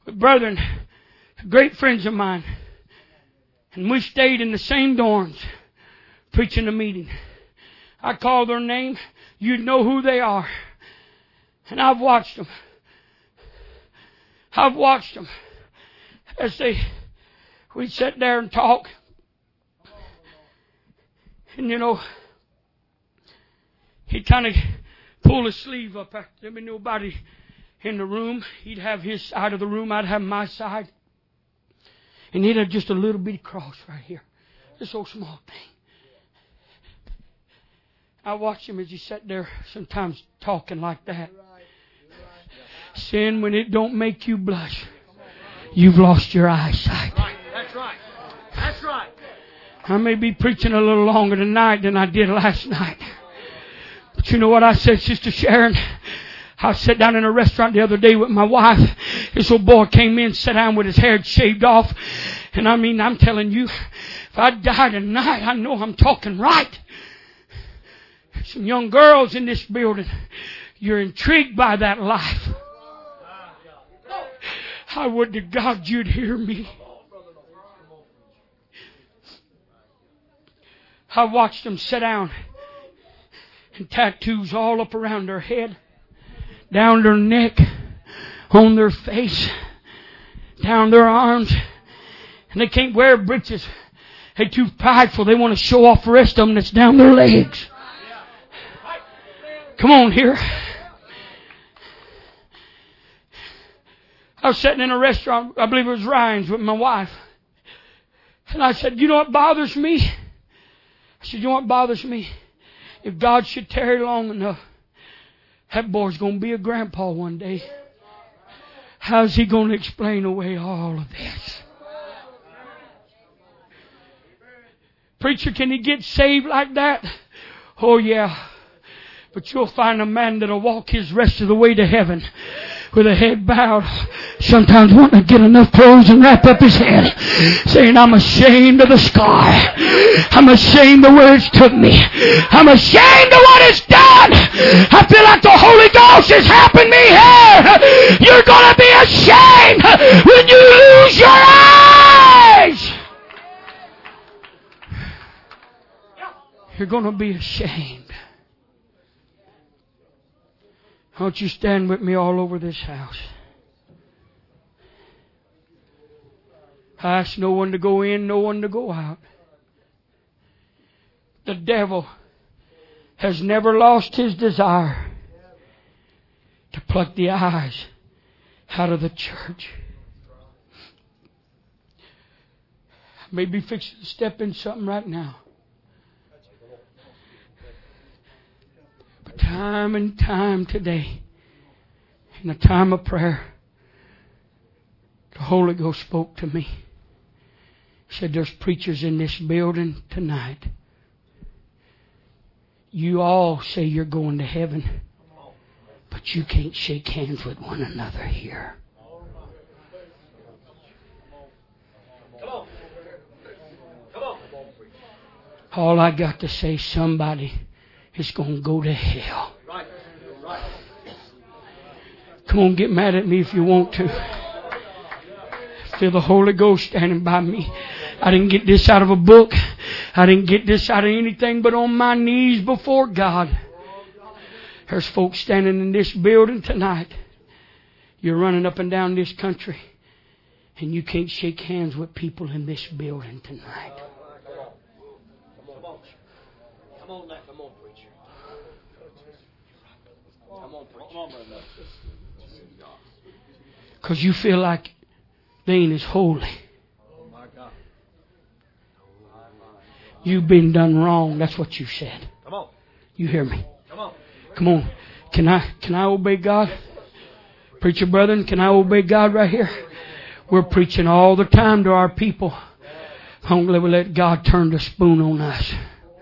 with brethren, great friends of mine. And we stayed in the same dorms preaching a meeting. I call their name. You'd know who they are. And I've watched them. I've watched them as they, we sit there and talk. And you know, he'd kind of pull his sleeve up. There'd be nobody in the room. He'd have his side of the room. I'd have my side. And he'd have just a little bitty cross right here. This old small thing. I watched him as he sat there sometimes talking like that. Sin, when it don't make you blush, you've lost your eyesight. That's right. That's right. I may be preaching a little longer tonight than I did last night. But you know what I said, Sister Sharon? I sat down in a restaurant the other day with my wife. This old boy came in, sat down with his hair shaved off. And I mean, I'm telling you, if I die tonight, I know I'm talking right. Some young girls in this building, you're intrigued by that life. I would to God you'd hear me. I watched them sit down and tattoos all up around their head, down their neck, on their face, down their arms. And they can't wear breeches. They're too prideful. They want to show off the rest of them that's down their legs. Come on here. I was sitting in a restaurant, I believe it was Ryan's, with my wife. And I said, you know what bothers me? I said, you know what bothers me? If God should tarry long enough, that boy's going to be a grandpa one day. How's he going to explain away all of this? Preacher, can he get saved like that? Oh yeah. But you'll find a man that'll walk his rest of the way to heaven with a head bowed, sometimes wanting to get enough clothes and wrap up his head, saying, I'm ashamed of the scar. I'm ashamed of where it's took me. I'm ashamed of what it's done. I feel like the Holy Ghost is helping me here. You're going to be ashamed when you lose your eyes. You're going to be ashamed. Won't you stand with me all over this house? I ask no one to go in, no one to go out. The devil has never lost his desire to pluck the eyes out of the church. I may be fixing to step in something right now. But time and time today, in a time of prayer, the Holy Ghost spoke to me. He said, there's preachers in this building tonight. You all say you're going to heaven, but you can't shake hands with one another here. All I got to say, somebody is going to go to hell. Come on, get mad at me if you want to. Feel the Holy Ghost standing by me. I didn't get this out of a book. I didn't get this out of anything but on my knees before God. There's folks standing in this building tonight. You're running up and down this country, and you can't shake hands with people in this building tonight. Come on now, come on, preacher. Come on, preacher. Because you feel like they ain't as holy. You've been done wrong. That's what you said. Come on. You hear me? Come on. Come on. Can I can I obey God? Preacher brethren, can I obey God right here? We're preaching all the time to our people. Don't let, let God turn the spoon on us.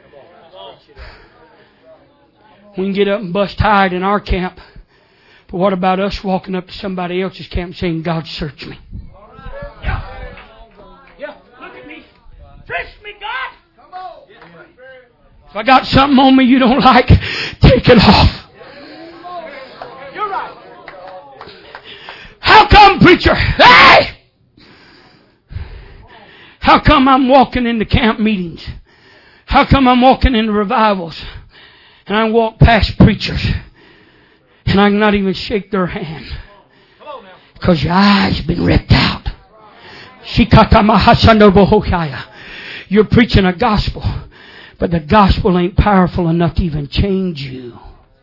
We can get up and bust hide in our camp. But what about us walking up to somebody else's camp and saying, God, search me? Yeah. Yeah. Look at me. Search me, God. Come on. If I got something on me you don't like, take it off. You're right. How come, preacher? preacher, hey! How come I'm walking into camp meetings? How come I'm walking into revivals? And I walk past preachers and I cannot even shake their hand. Because your eyes been ripped out. You're preaching a gospel, but the gospel ain't powerful enough to even change you.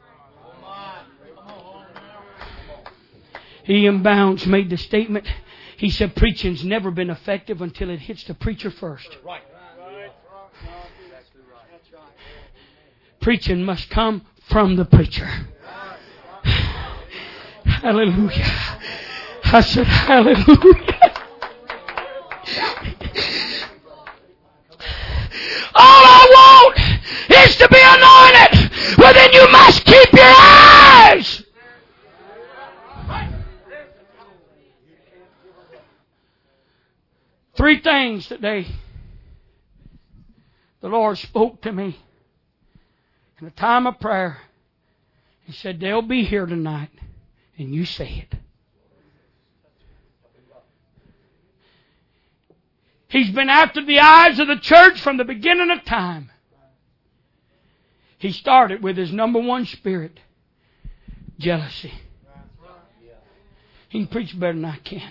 Ian Bounds made the statement. He said preaching's never been effective until it hits the preacher first. Preaching must come from the preacher. Hallelujah. I said hallelujah. All I want is to be anointed. Well, then you must keep your eyes. Three things today the Lord spoke to me in a time of prayer. He said, they'll be here tonight, and you say it. He's been after the eyes of the church from the beginning of time. He started with his number one spirit, jealousy. He can preach better than I can.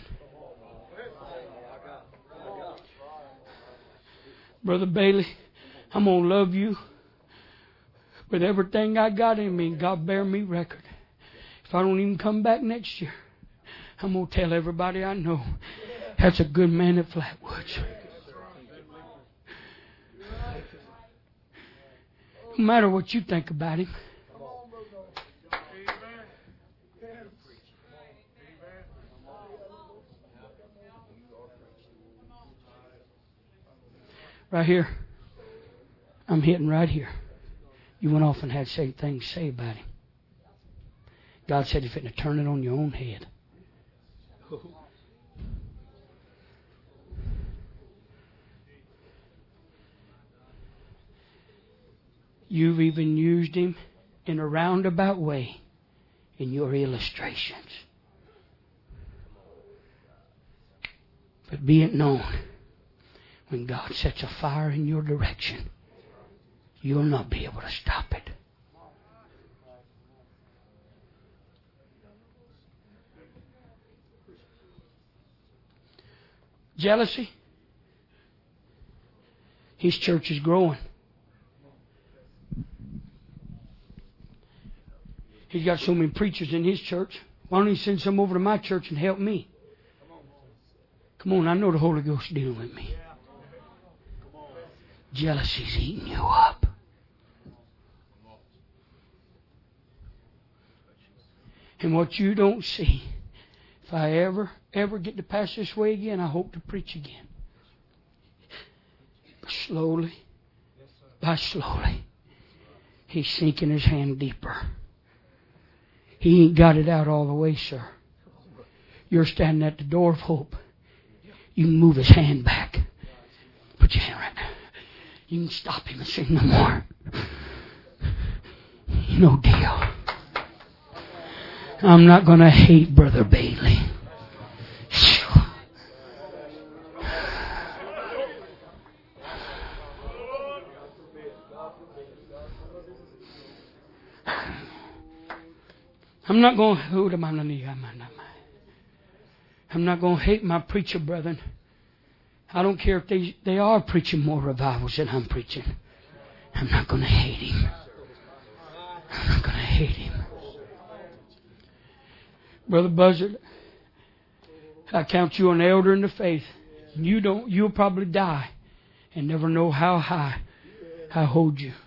Brother Bailey, I'm going to love you with everything I got in me. God bear me record. If I don't even come back next year, I'm going to tell everybody I know that's a good man at Flatwoods. No matter what you think about him. Right here. I'm hitting right here. You went off and had say things to say about him. God said, if it turn it on your own head. You've even used him in a roundabout way in your illustrations. But be it known, when God sets a fire in your direction, you'll not be able to stop it. Jealousy. His church is growing. He's got so many preachers in his church. Why don't he send some over to my church and help me? Come on, I know the Holy Ghost is dealing with me. Jealousy's eating you up. And what you don't see, if I ever, ever get to pass this way again, I hope to preach again. But slowly, by slowly, he's sinking his hand deeper. He ain't got it out all the way, sir. You're standing at the door of hope. You can move his hand back. Put your hand right now. You can stop him and say no more. No deal. I'm not going to hate Brother Bailey. I'm not going to I'm not going to hate my preacher brethren. I don't care if they, they are preaching more revivals than I'm preaching. I'm not going to hate him. I'm not going to hate him. Brother Buzzard, I count you an elder in the faith. You don't, you'll probably die and never know how high I hold you.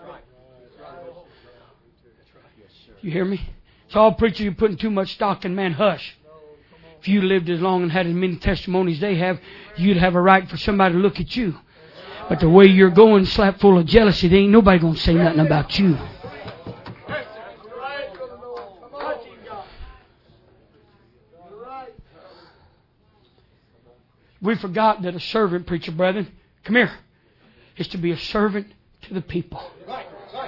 You hear me? It's all preachers you're putting too much stock in, man. Hush. If you lived as long and had as many testimonies they have, you'd have a right for somebody to look at you. But the way you're going, slap full of jealousy, there ain't nobody going to say nothing about you. We forgot that a servant, preacher brethren, come here, is to be a servant to the people.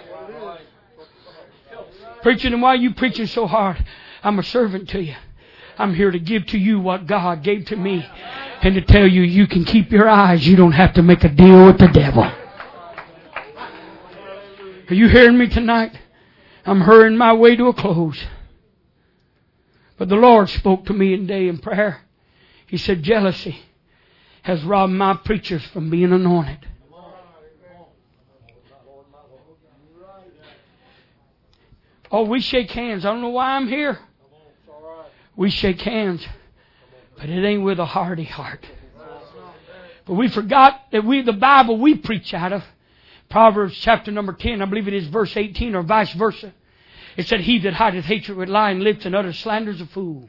Preaching, and why are you preaching so hard? I'm a servant to you. I'm here to give to you what God gave to me. And to tell you, you can keep your eyes. You don't have to make a deal with the devil. Are you hearing me tonight? I'm hurrying my way to a close. But the Lord spoke to me in day in prayer. He said, jealousy has robbed my preachers from being anointed. Oh, we shake hands. I don't know why I'm here. We shake hands. But it ain't with a hearty heart. But we forgot that we, the Bible we preach out of, Proverbs chapter number ten, I believe it is verse eighteen or vice versa. It said, he that hideth hatred with lying lips and utters slanders a fool.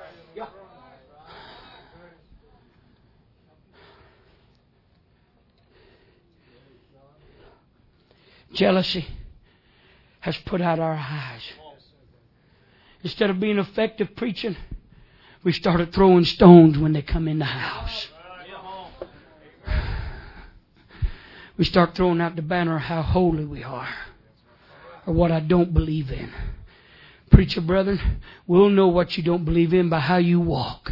Jealousy has put out our eyes. Instead of being effective preaching, we started throwing stones when they come in the house. We start throwing out the banner of how holy we are, or what I don't believe in. Preacher brethren, we'll know what you don't believe in by how you walk.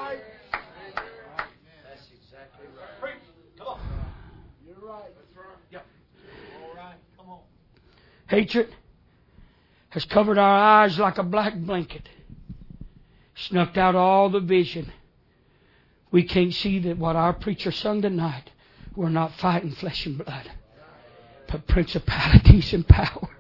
That's exactly right. Come on. You're right. That's right. Yep. All right. Come on. Hatred has covered our eyes like a black blanket. Snuffed out all the vision. We can't see that what our preacher sung tonight. We're not fighting flesh and blood, but principalities and power.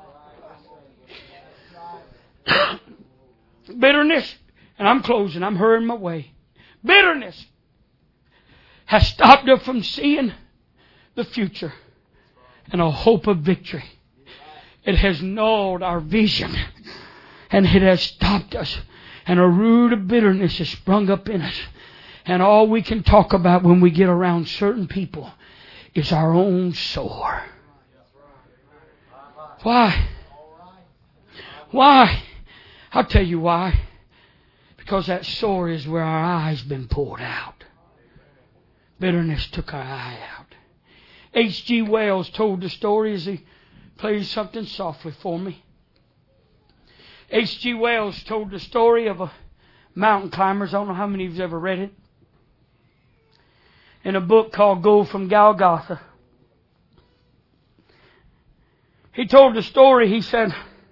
Bitterness, and I'm closing, I'm hurrying my way. Bitterness has stopped us from seeing the future and a hope of victory. It has gnawed our vision, and it has stopped us. And a root of bitterness has sprung up in us. And all we can talk about when we get around certain people is our own sore. Why? Why? I'll tell you why. Because that sore is where our eye's been pulled out. Bitterness took our eye out. H G Wells told the story as he plays something softly for me. H G Wells told the story of a mountain climbers. I don't know how many of you have ever read it. In a book called Gold from Golgotha. He told the story. He said,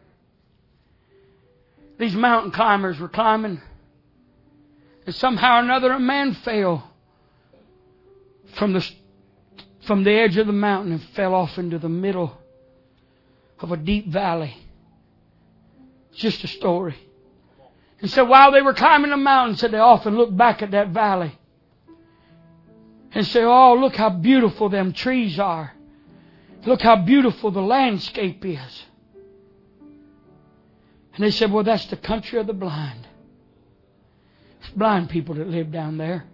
these mountain climbers were climbing, and somehow or another a man fell from the, from the edge of the mountain and fell off into the middle of a deep valley. It's just a story. And so while they were climbing the mountain, said they often looked back at that valley and say, oh, look how beautiful them trees are. Look how beautiful the landscape is. And they said, well, that's the country of the blind. It's blind people that live down there.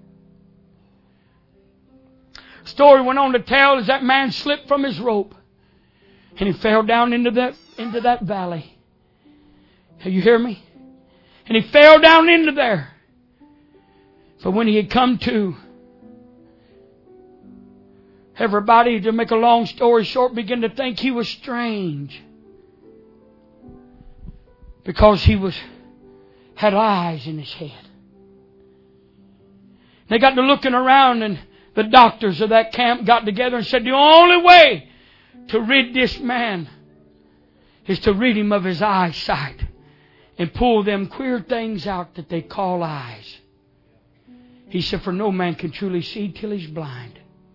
Story went on to tell as that man slipped from his rope and he fell down into that, into that valley. You hear me? And he fell down into there. But when he had come to, everybody, to make a long story short, began to think he was strange. Because he was had eyes in his head. They got to looking around, and the doctors of that camp got together and said, the only way to rid this man is to rid him of his eyesight and pull them queer things out that they call eyes. He said, for no man can truly see till he's blind.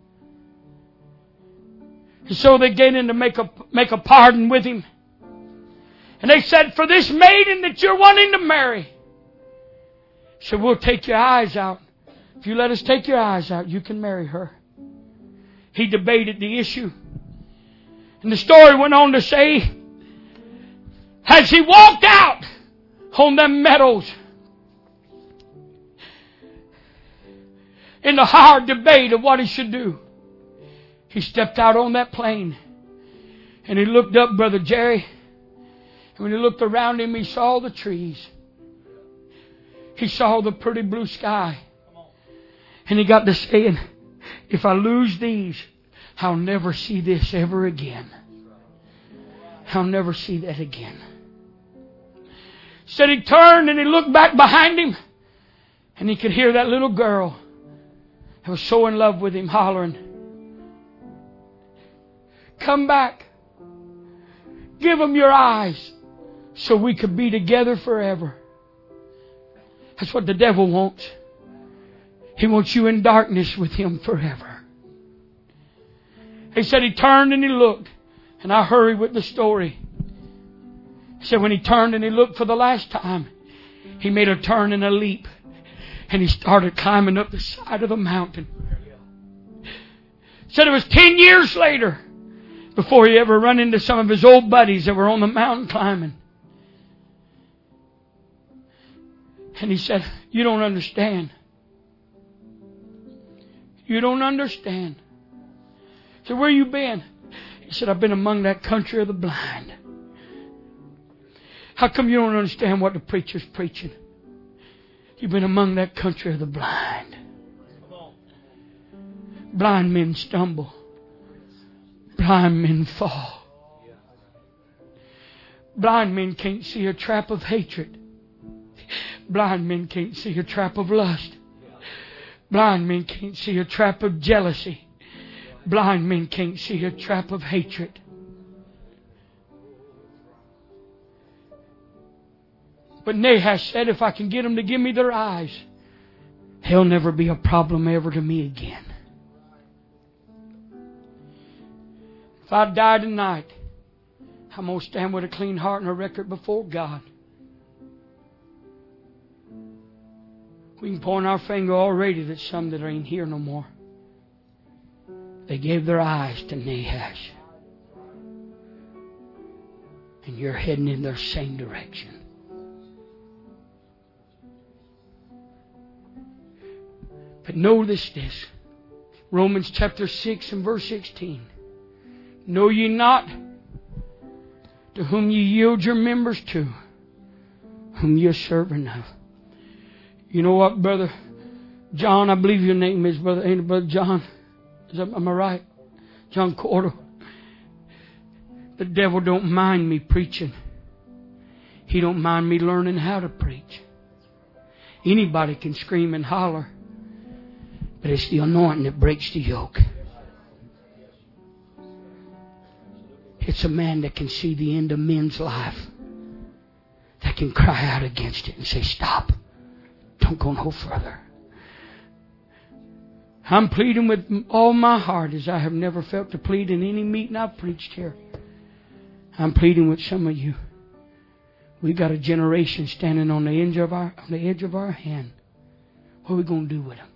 And so they get in to make a, make a pardon with him. And they said, for this maiden that you're wanting to marry, he said, we'll take your eyes out. If you let us take your eyes out, you can marry her. He debated the issue. And the story went on to say, as he walked out on them meadows, in the hard debate of what he should do, he stepped out on that plain and he looked up, Brother Jerry. And when he looked around him, he saw the trees. He saw the pretty blue sky. And he got to saying, if I lose these, I'll never see this ever again. I'll never see that again. Said he turned and he looked back behind him, and he could hear that little girl who was so in love with him hollering, "Come back. Give him your eyes so we could be together forever." That's what the devil wants. He wants you in darkness with him forever. He said he turned and he looked. And I hurry with the story. He said when he turned and he looked for the last time, he made a turn and a leap. And he started climbing up the side of the mountain. He said it was ten years later before he ever run into some of his old buddies that were on the mountain climbing. And he said, "You don't understand. You don't understand." I said, "Where you been?" He said, "I've been among that country of the blind." "How come you don't understand what the preacher's preaching?" "You've been among that country of the blind. Blind men stumble. Blind men fall. Blind men can't see a trap of hatred. Blind men can't see a trap of lust. Blind men can't see a trap of jealousy. Blind men can't see a trap of hatred." But Nahash said, "If I can get them to give me their eyes, hell never be a problem ever to me again. If I die tonight, I'm going to stand with a clean heart and a record before God." We can point our finger already at some that ain't here no more. They gave their eyes to Nahash. And you're heading in their same direction. But notice this. Romans chapter six and verse sixteen. "Know ye not to whom ye yield your members to, whom ye are serving of?" You know what, Brother John, I believe your name is, Brother, ain't it, Brother John? Is that, am I right? John Cordell. The devil don't mind me preaching. He don't mind me learning how to preach. Anybody can scream and holler, but it's the anointing that breaks the yoke. It's a man that can see the end of men's life, that can cry out against it and say, "Stop. Don't go no further." I'm pleading with all my heart as I have never felt to plead in any meeting I've preached here. I'm pleading with some of you. We got a generation standing on the edge of our on the edge of our hand. What are we going to do with them?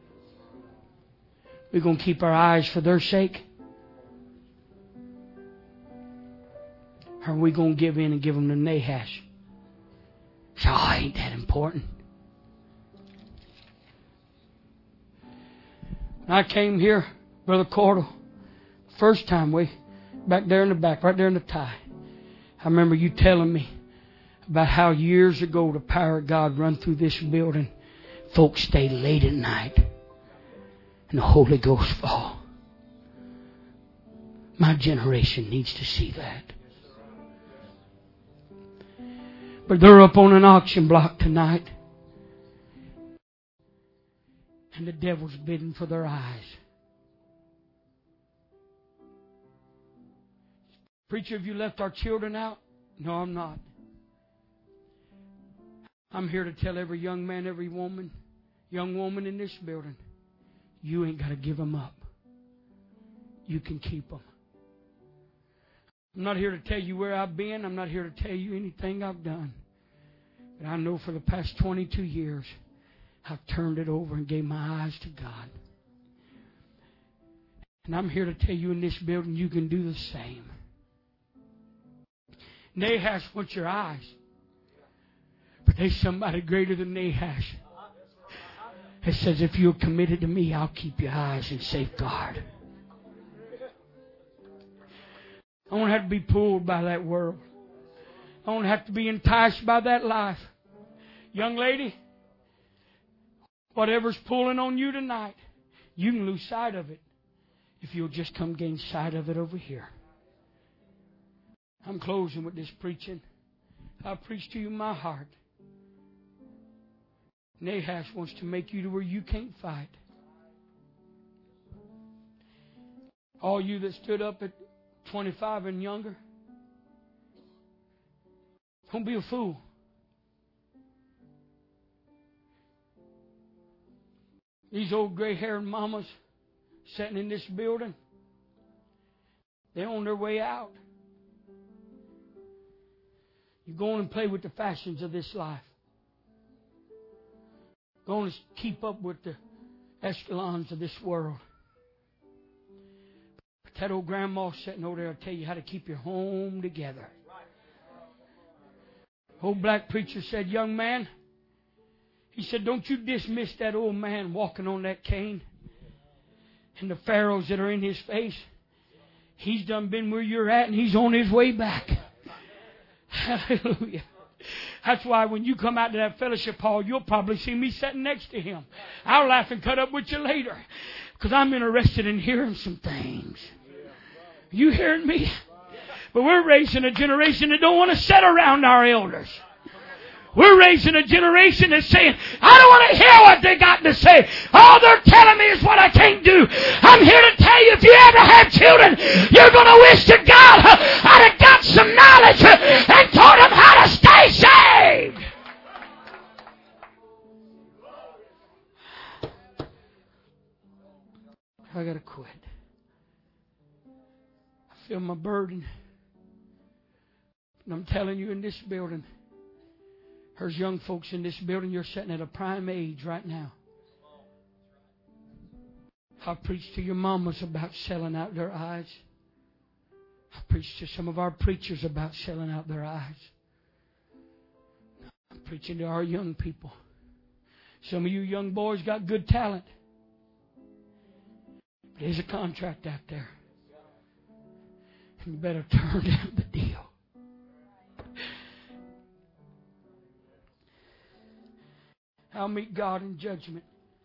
We're going to keep our eyes for their sake? Or are we going to give in and give them to Nahash? So, oh, ain't that important? I came here, Brother Cordell, first time we, back there in the back, right there in the tie. I remember you telling me about how years ago the power of God run through this building. Folks stay late at night and the Holy Ghost fall. My generation needs to see that. But they're up on an auction block tonight. And the devil's bidding for their eyes. "Preacher, have you left our children out?" No, I'm not. I'm here to tell every young man, every woman, young woman in this building, you ain't got to give them up. You can keep them. I'm not here to tell you where I've been. I'm not here to tell you anything I've done. But I know for the past twenty-two years, I've turned it over and gave my eyes to God. And I'm here to tell you in this building, you can do the same. Nahash wants your eyes. But there's somebody greater than Nahash. It says, if you're committed to me, I'll keep your eyes in safeguard. I won't have to be pulled by that world. I won't have to be enticed by that life. Young lady, whatever's pulling on you tonight, you can lose sight of it if you'll just come gain sight of it over here. I'm closing with this preaching. I preach to you my heart. Nahash wants to make you to where you can't fight. All you that stood up at twenty-five and younger, don't be a fool. These old gray-haired mamas sitting in this building, they're on their way out. You go on and play with the fashions of this life. Go on and keep up with the echelons of this world. But that old grandma sitting over there will tell you how to keep your home together. Old black preacher said, young man, he said, don't you dismiss that old man walking on that cane and the pharaohs that are in his face. He's done been where you're at and he's on his way back. Hallelujah. That's why when you come out to that fellowship hall, you'll probably see me sitting next to him. I'll laugh and cut up with you later because I'm interested in hearing some things. You hearing me? But we're raising a generation that don't want to sit around our elders. We're raising a generation that's saying, I don't want to hear what they got to say. All they're telling me is what I can't do. I'm here to tell you, if you ever have children, you're going to wish to God I'd have got some knowledge and taught them how to stay saved. I got to quit. I feel my burden. And I'm telling you, in this building, there's young folks in this building, you're sitting at a prime age right now. I preached to your mamas about selling out their eyes. I preached to some of our preachers about selling out their eyes. I'm preaching to our young people. Some of you young boys got good talent. But there's a contract out there. And you better turn down the deal. I'll meet God in judgment.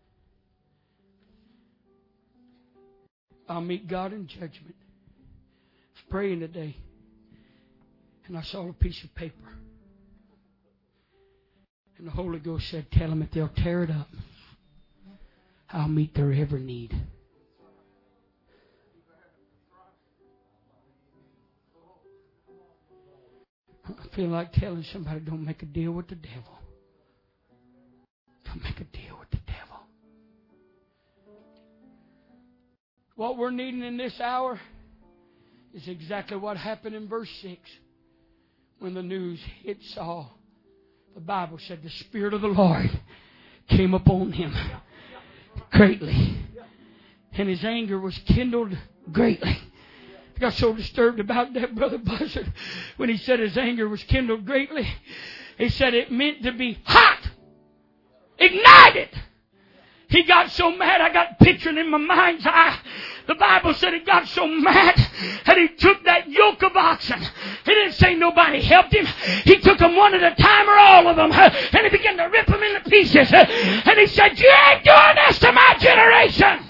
I'll meet God in judgment. I was praying today, and I saw a piece of paper. And the Holy Ghost said, tell them if they'll tear it up, I'll meet their every need. I feel like telling somebody, don't make a deal with the devil. Don't make a deal with the devil. What we're needing in this hour is exactly what happened in verse six. When the news hit Saul, the Bible said the Spirit of the Lord came upon him greatly. And his anger was kindled greatly. I got so disturbed about that, Brother Buzzard, when he said his anger was kindled greatly. He said it meant to be hot. Ignited. He got so mad, I got picturing in my mind's eye. The Bible said he got so mad that he took that yoke of oxen. He didn't say nobody helped him. He took them one at a time or all of them. And he began to rip them into pieces. And he said, you ain't doing this to my generation.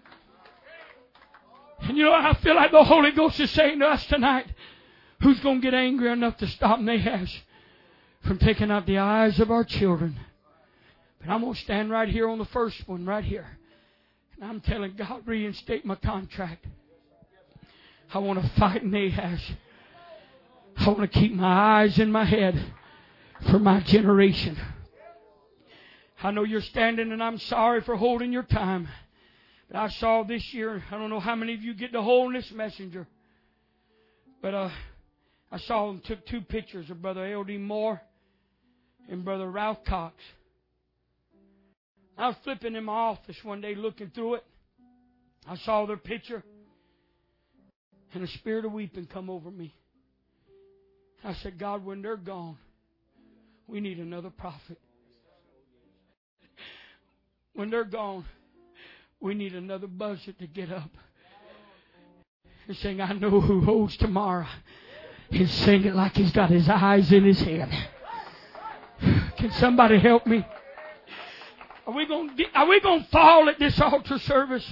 And you know, I feel like the Holy Ghost is saying to us tonight, who's going to get angry enough to stop Nahash from taking out the eyes of our children? But I'm going to stand right here on the first one, right here. And I'm telling God, reinstate my contract. I want to fight Nahash. I want to keep my eyes in my head for my generation. I know you're standing, and I'm sorry for holding your time. But I saw this year, I don't know how many of you get to hold this messenger. But uh, I saw them took two pictures of Brother L D Moore and Brother Ralph Cox. I was flipping in my office one day looking through it. I saw their picture. And a spirit of weeping come over me. I said, God, when they're gone, we need another prophet. When they're gone, we need another buzzer to get up and sing, I know who holds tomorrow. And sing it like he's got his eyes in his head. Can somebody help me? Are we going to, are we going to fall at this altar service?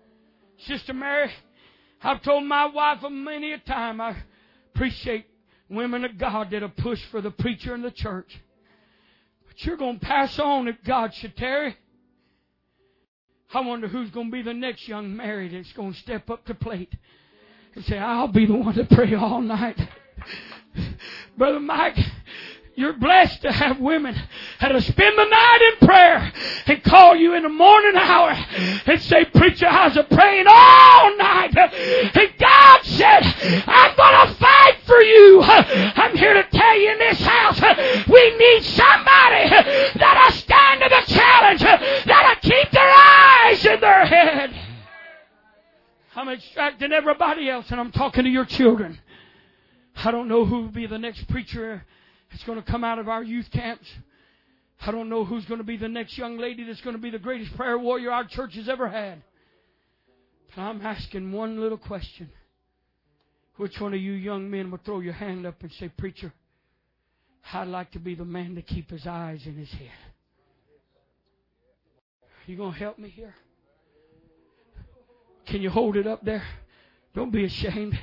Sister Mary, I've told my wife many a time I appreciate women of God that have pushed for the preacher in the church. But you're going to pass on if God should tarry. I wonder who's going to be the next young married that's going to step up to plate and say, I'll be the one to pray all night. Brother Mike, you're blessed to have women that'll spend the night in prayer and call you in the morning hour and say, preacher, how's it praying all night? And God said, I'm going to fight for you. I'm here to tell you in this house, we need somebody that'll stand to the challenge, that'll keep their eyes in their head. I'm extracting everybody else, and I'm talking to your children. I don't know who will be the next preacher that's going to come out of our youth camps. I don't know who's going to be the next young lady that's going to be the greatest prayer warrior our church has ever had. But I'm asking one little question. Which one of you young men will throw your hand up and say, preacher, I'd like to be the man to keep his eyes in his head? You going to help me here? Can you hold it up there? Don't be ashamed.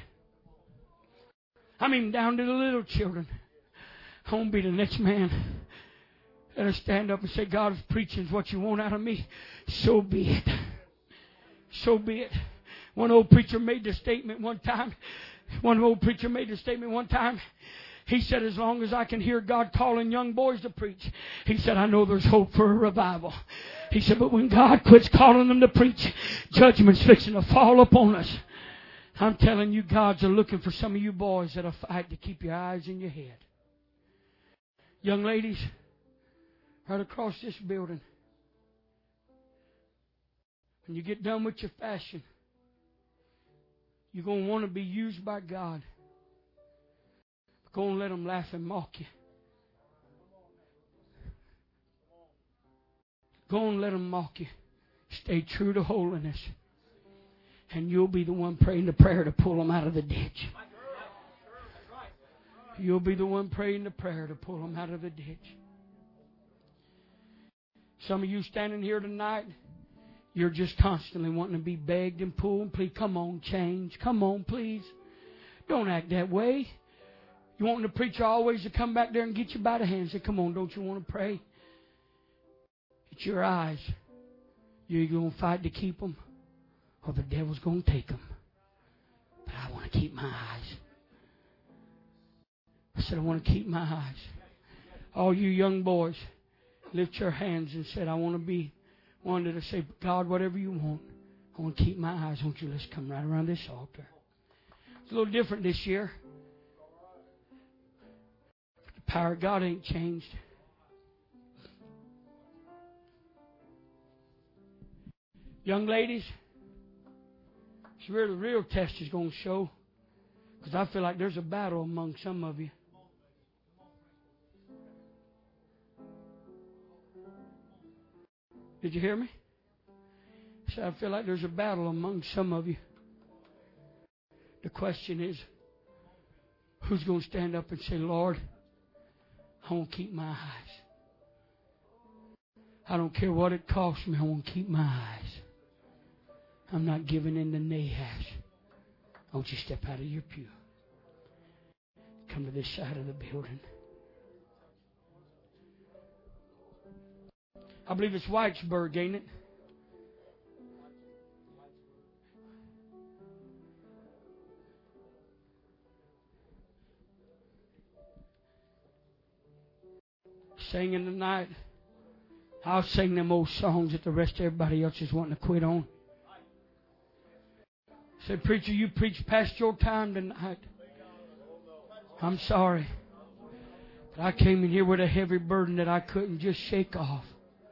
I mean, down to the little children. I won't be the next man that'll stand up and say, God's preaching is what you want out of me. So be it. So be it. One old preacher made the statement one time. One old preacher made the statement one time. He said, as long as I can hear God calling young boys to preach, he said, I know there's hope for a revival. He said, but when God quits calling them to preach, judgment's fixing to fall upon us. I'm telling you, God's looking for some of you boys that'll fight to keep your eyes in your head. Young ladies, right across this building, when you get done with your fashion, you're going to want to be used by God. Go and let them laugh and mock you. Go and let them mock you. Stay true to holiness. And you'll be the one praying the prayer to pull them out of the ditch. You'll be the one praying the prayer to pull them out of the ditch. Some of you standing here tonight, you're just constantly wanting to be begged and pulled. Please, come on, change. Come on, please. Don't act that way. You want the preacher always to come back there and get you by the hand and say, come on, don't you want to pray? It's your eyes. You're going to fight to keep them, or the devil's going to take them. But I want to keep my eyes. I said, I want to keep my eyes. All you young boys, lift your hands and said, I want to be one to say, God, whatever you want, I want to keep my eyes. Won't you let's come right around this altar. It's a little different this year. But the power of God ain't changed. Young ladies, it's where the real test is going to show. Because I feel like there's a battle among some of you. Did you hear me? So I feel like there's a battle among some of you. The question is, who's going to stand up and say, Lord, I want to keep my eyes. I don't care what it costs me. I want to keep my eyes. I'm not giving in to Nahash. I want you to step out of your pew. Come to this side of the building. I believe it's Whitesburg, ain't it? Singing tonight. I'll sing them old songs that the rest of everybody else is wanting to quit on. Said, preacher, you preached past your time tonight. I'm sorry. But I came in here with a heavy burden that I couldn't just shake off.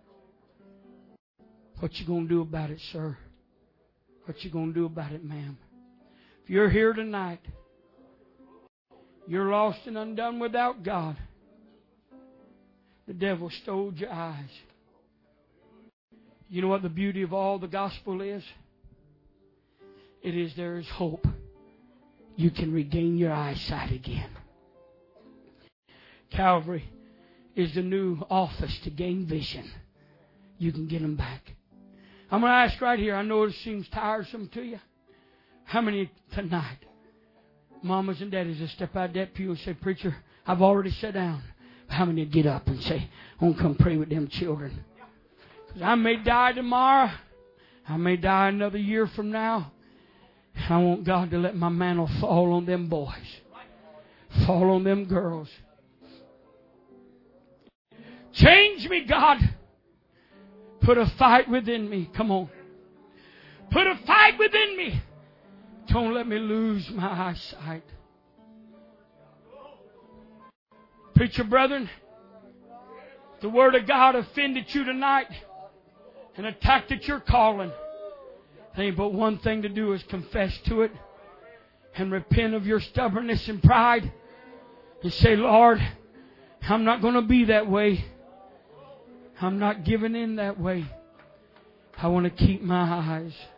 What you going to do about it, sir? What you going to do about it, ma'am? If you're here tonight, you're lost and undone without God. The devil stole your eyes. You know what the beauty of all the gospel is? It is there is hope. You can regain your eyesight again. Calvary is the new office to gain vision. You can get them back. I'm going to ask right here. I know it seems tiresome to you. How many tonight Mamas and daddies will step out of that pew and say, Preacher, I've already sat down. How many get up and say, I want to come pray with them children? Because I may die tomorrow. I may die another year from now. I want God to let my mantle fall on them boys. Fall on them girls. Change me, God. Put a fight within me. Come on. Put a fight within me. Don't let me lose my eyesight. Preacher brethren, the Word of God offended you tonight and attacked at your calling. There ain't but one thing to do is confess to it and repent of your stubbornness and pride and say, Lord, I'm not going to be that way. I'm not giving in that way. I want to keep my eyes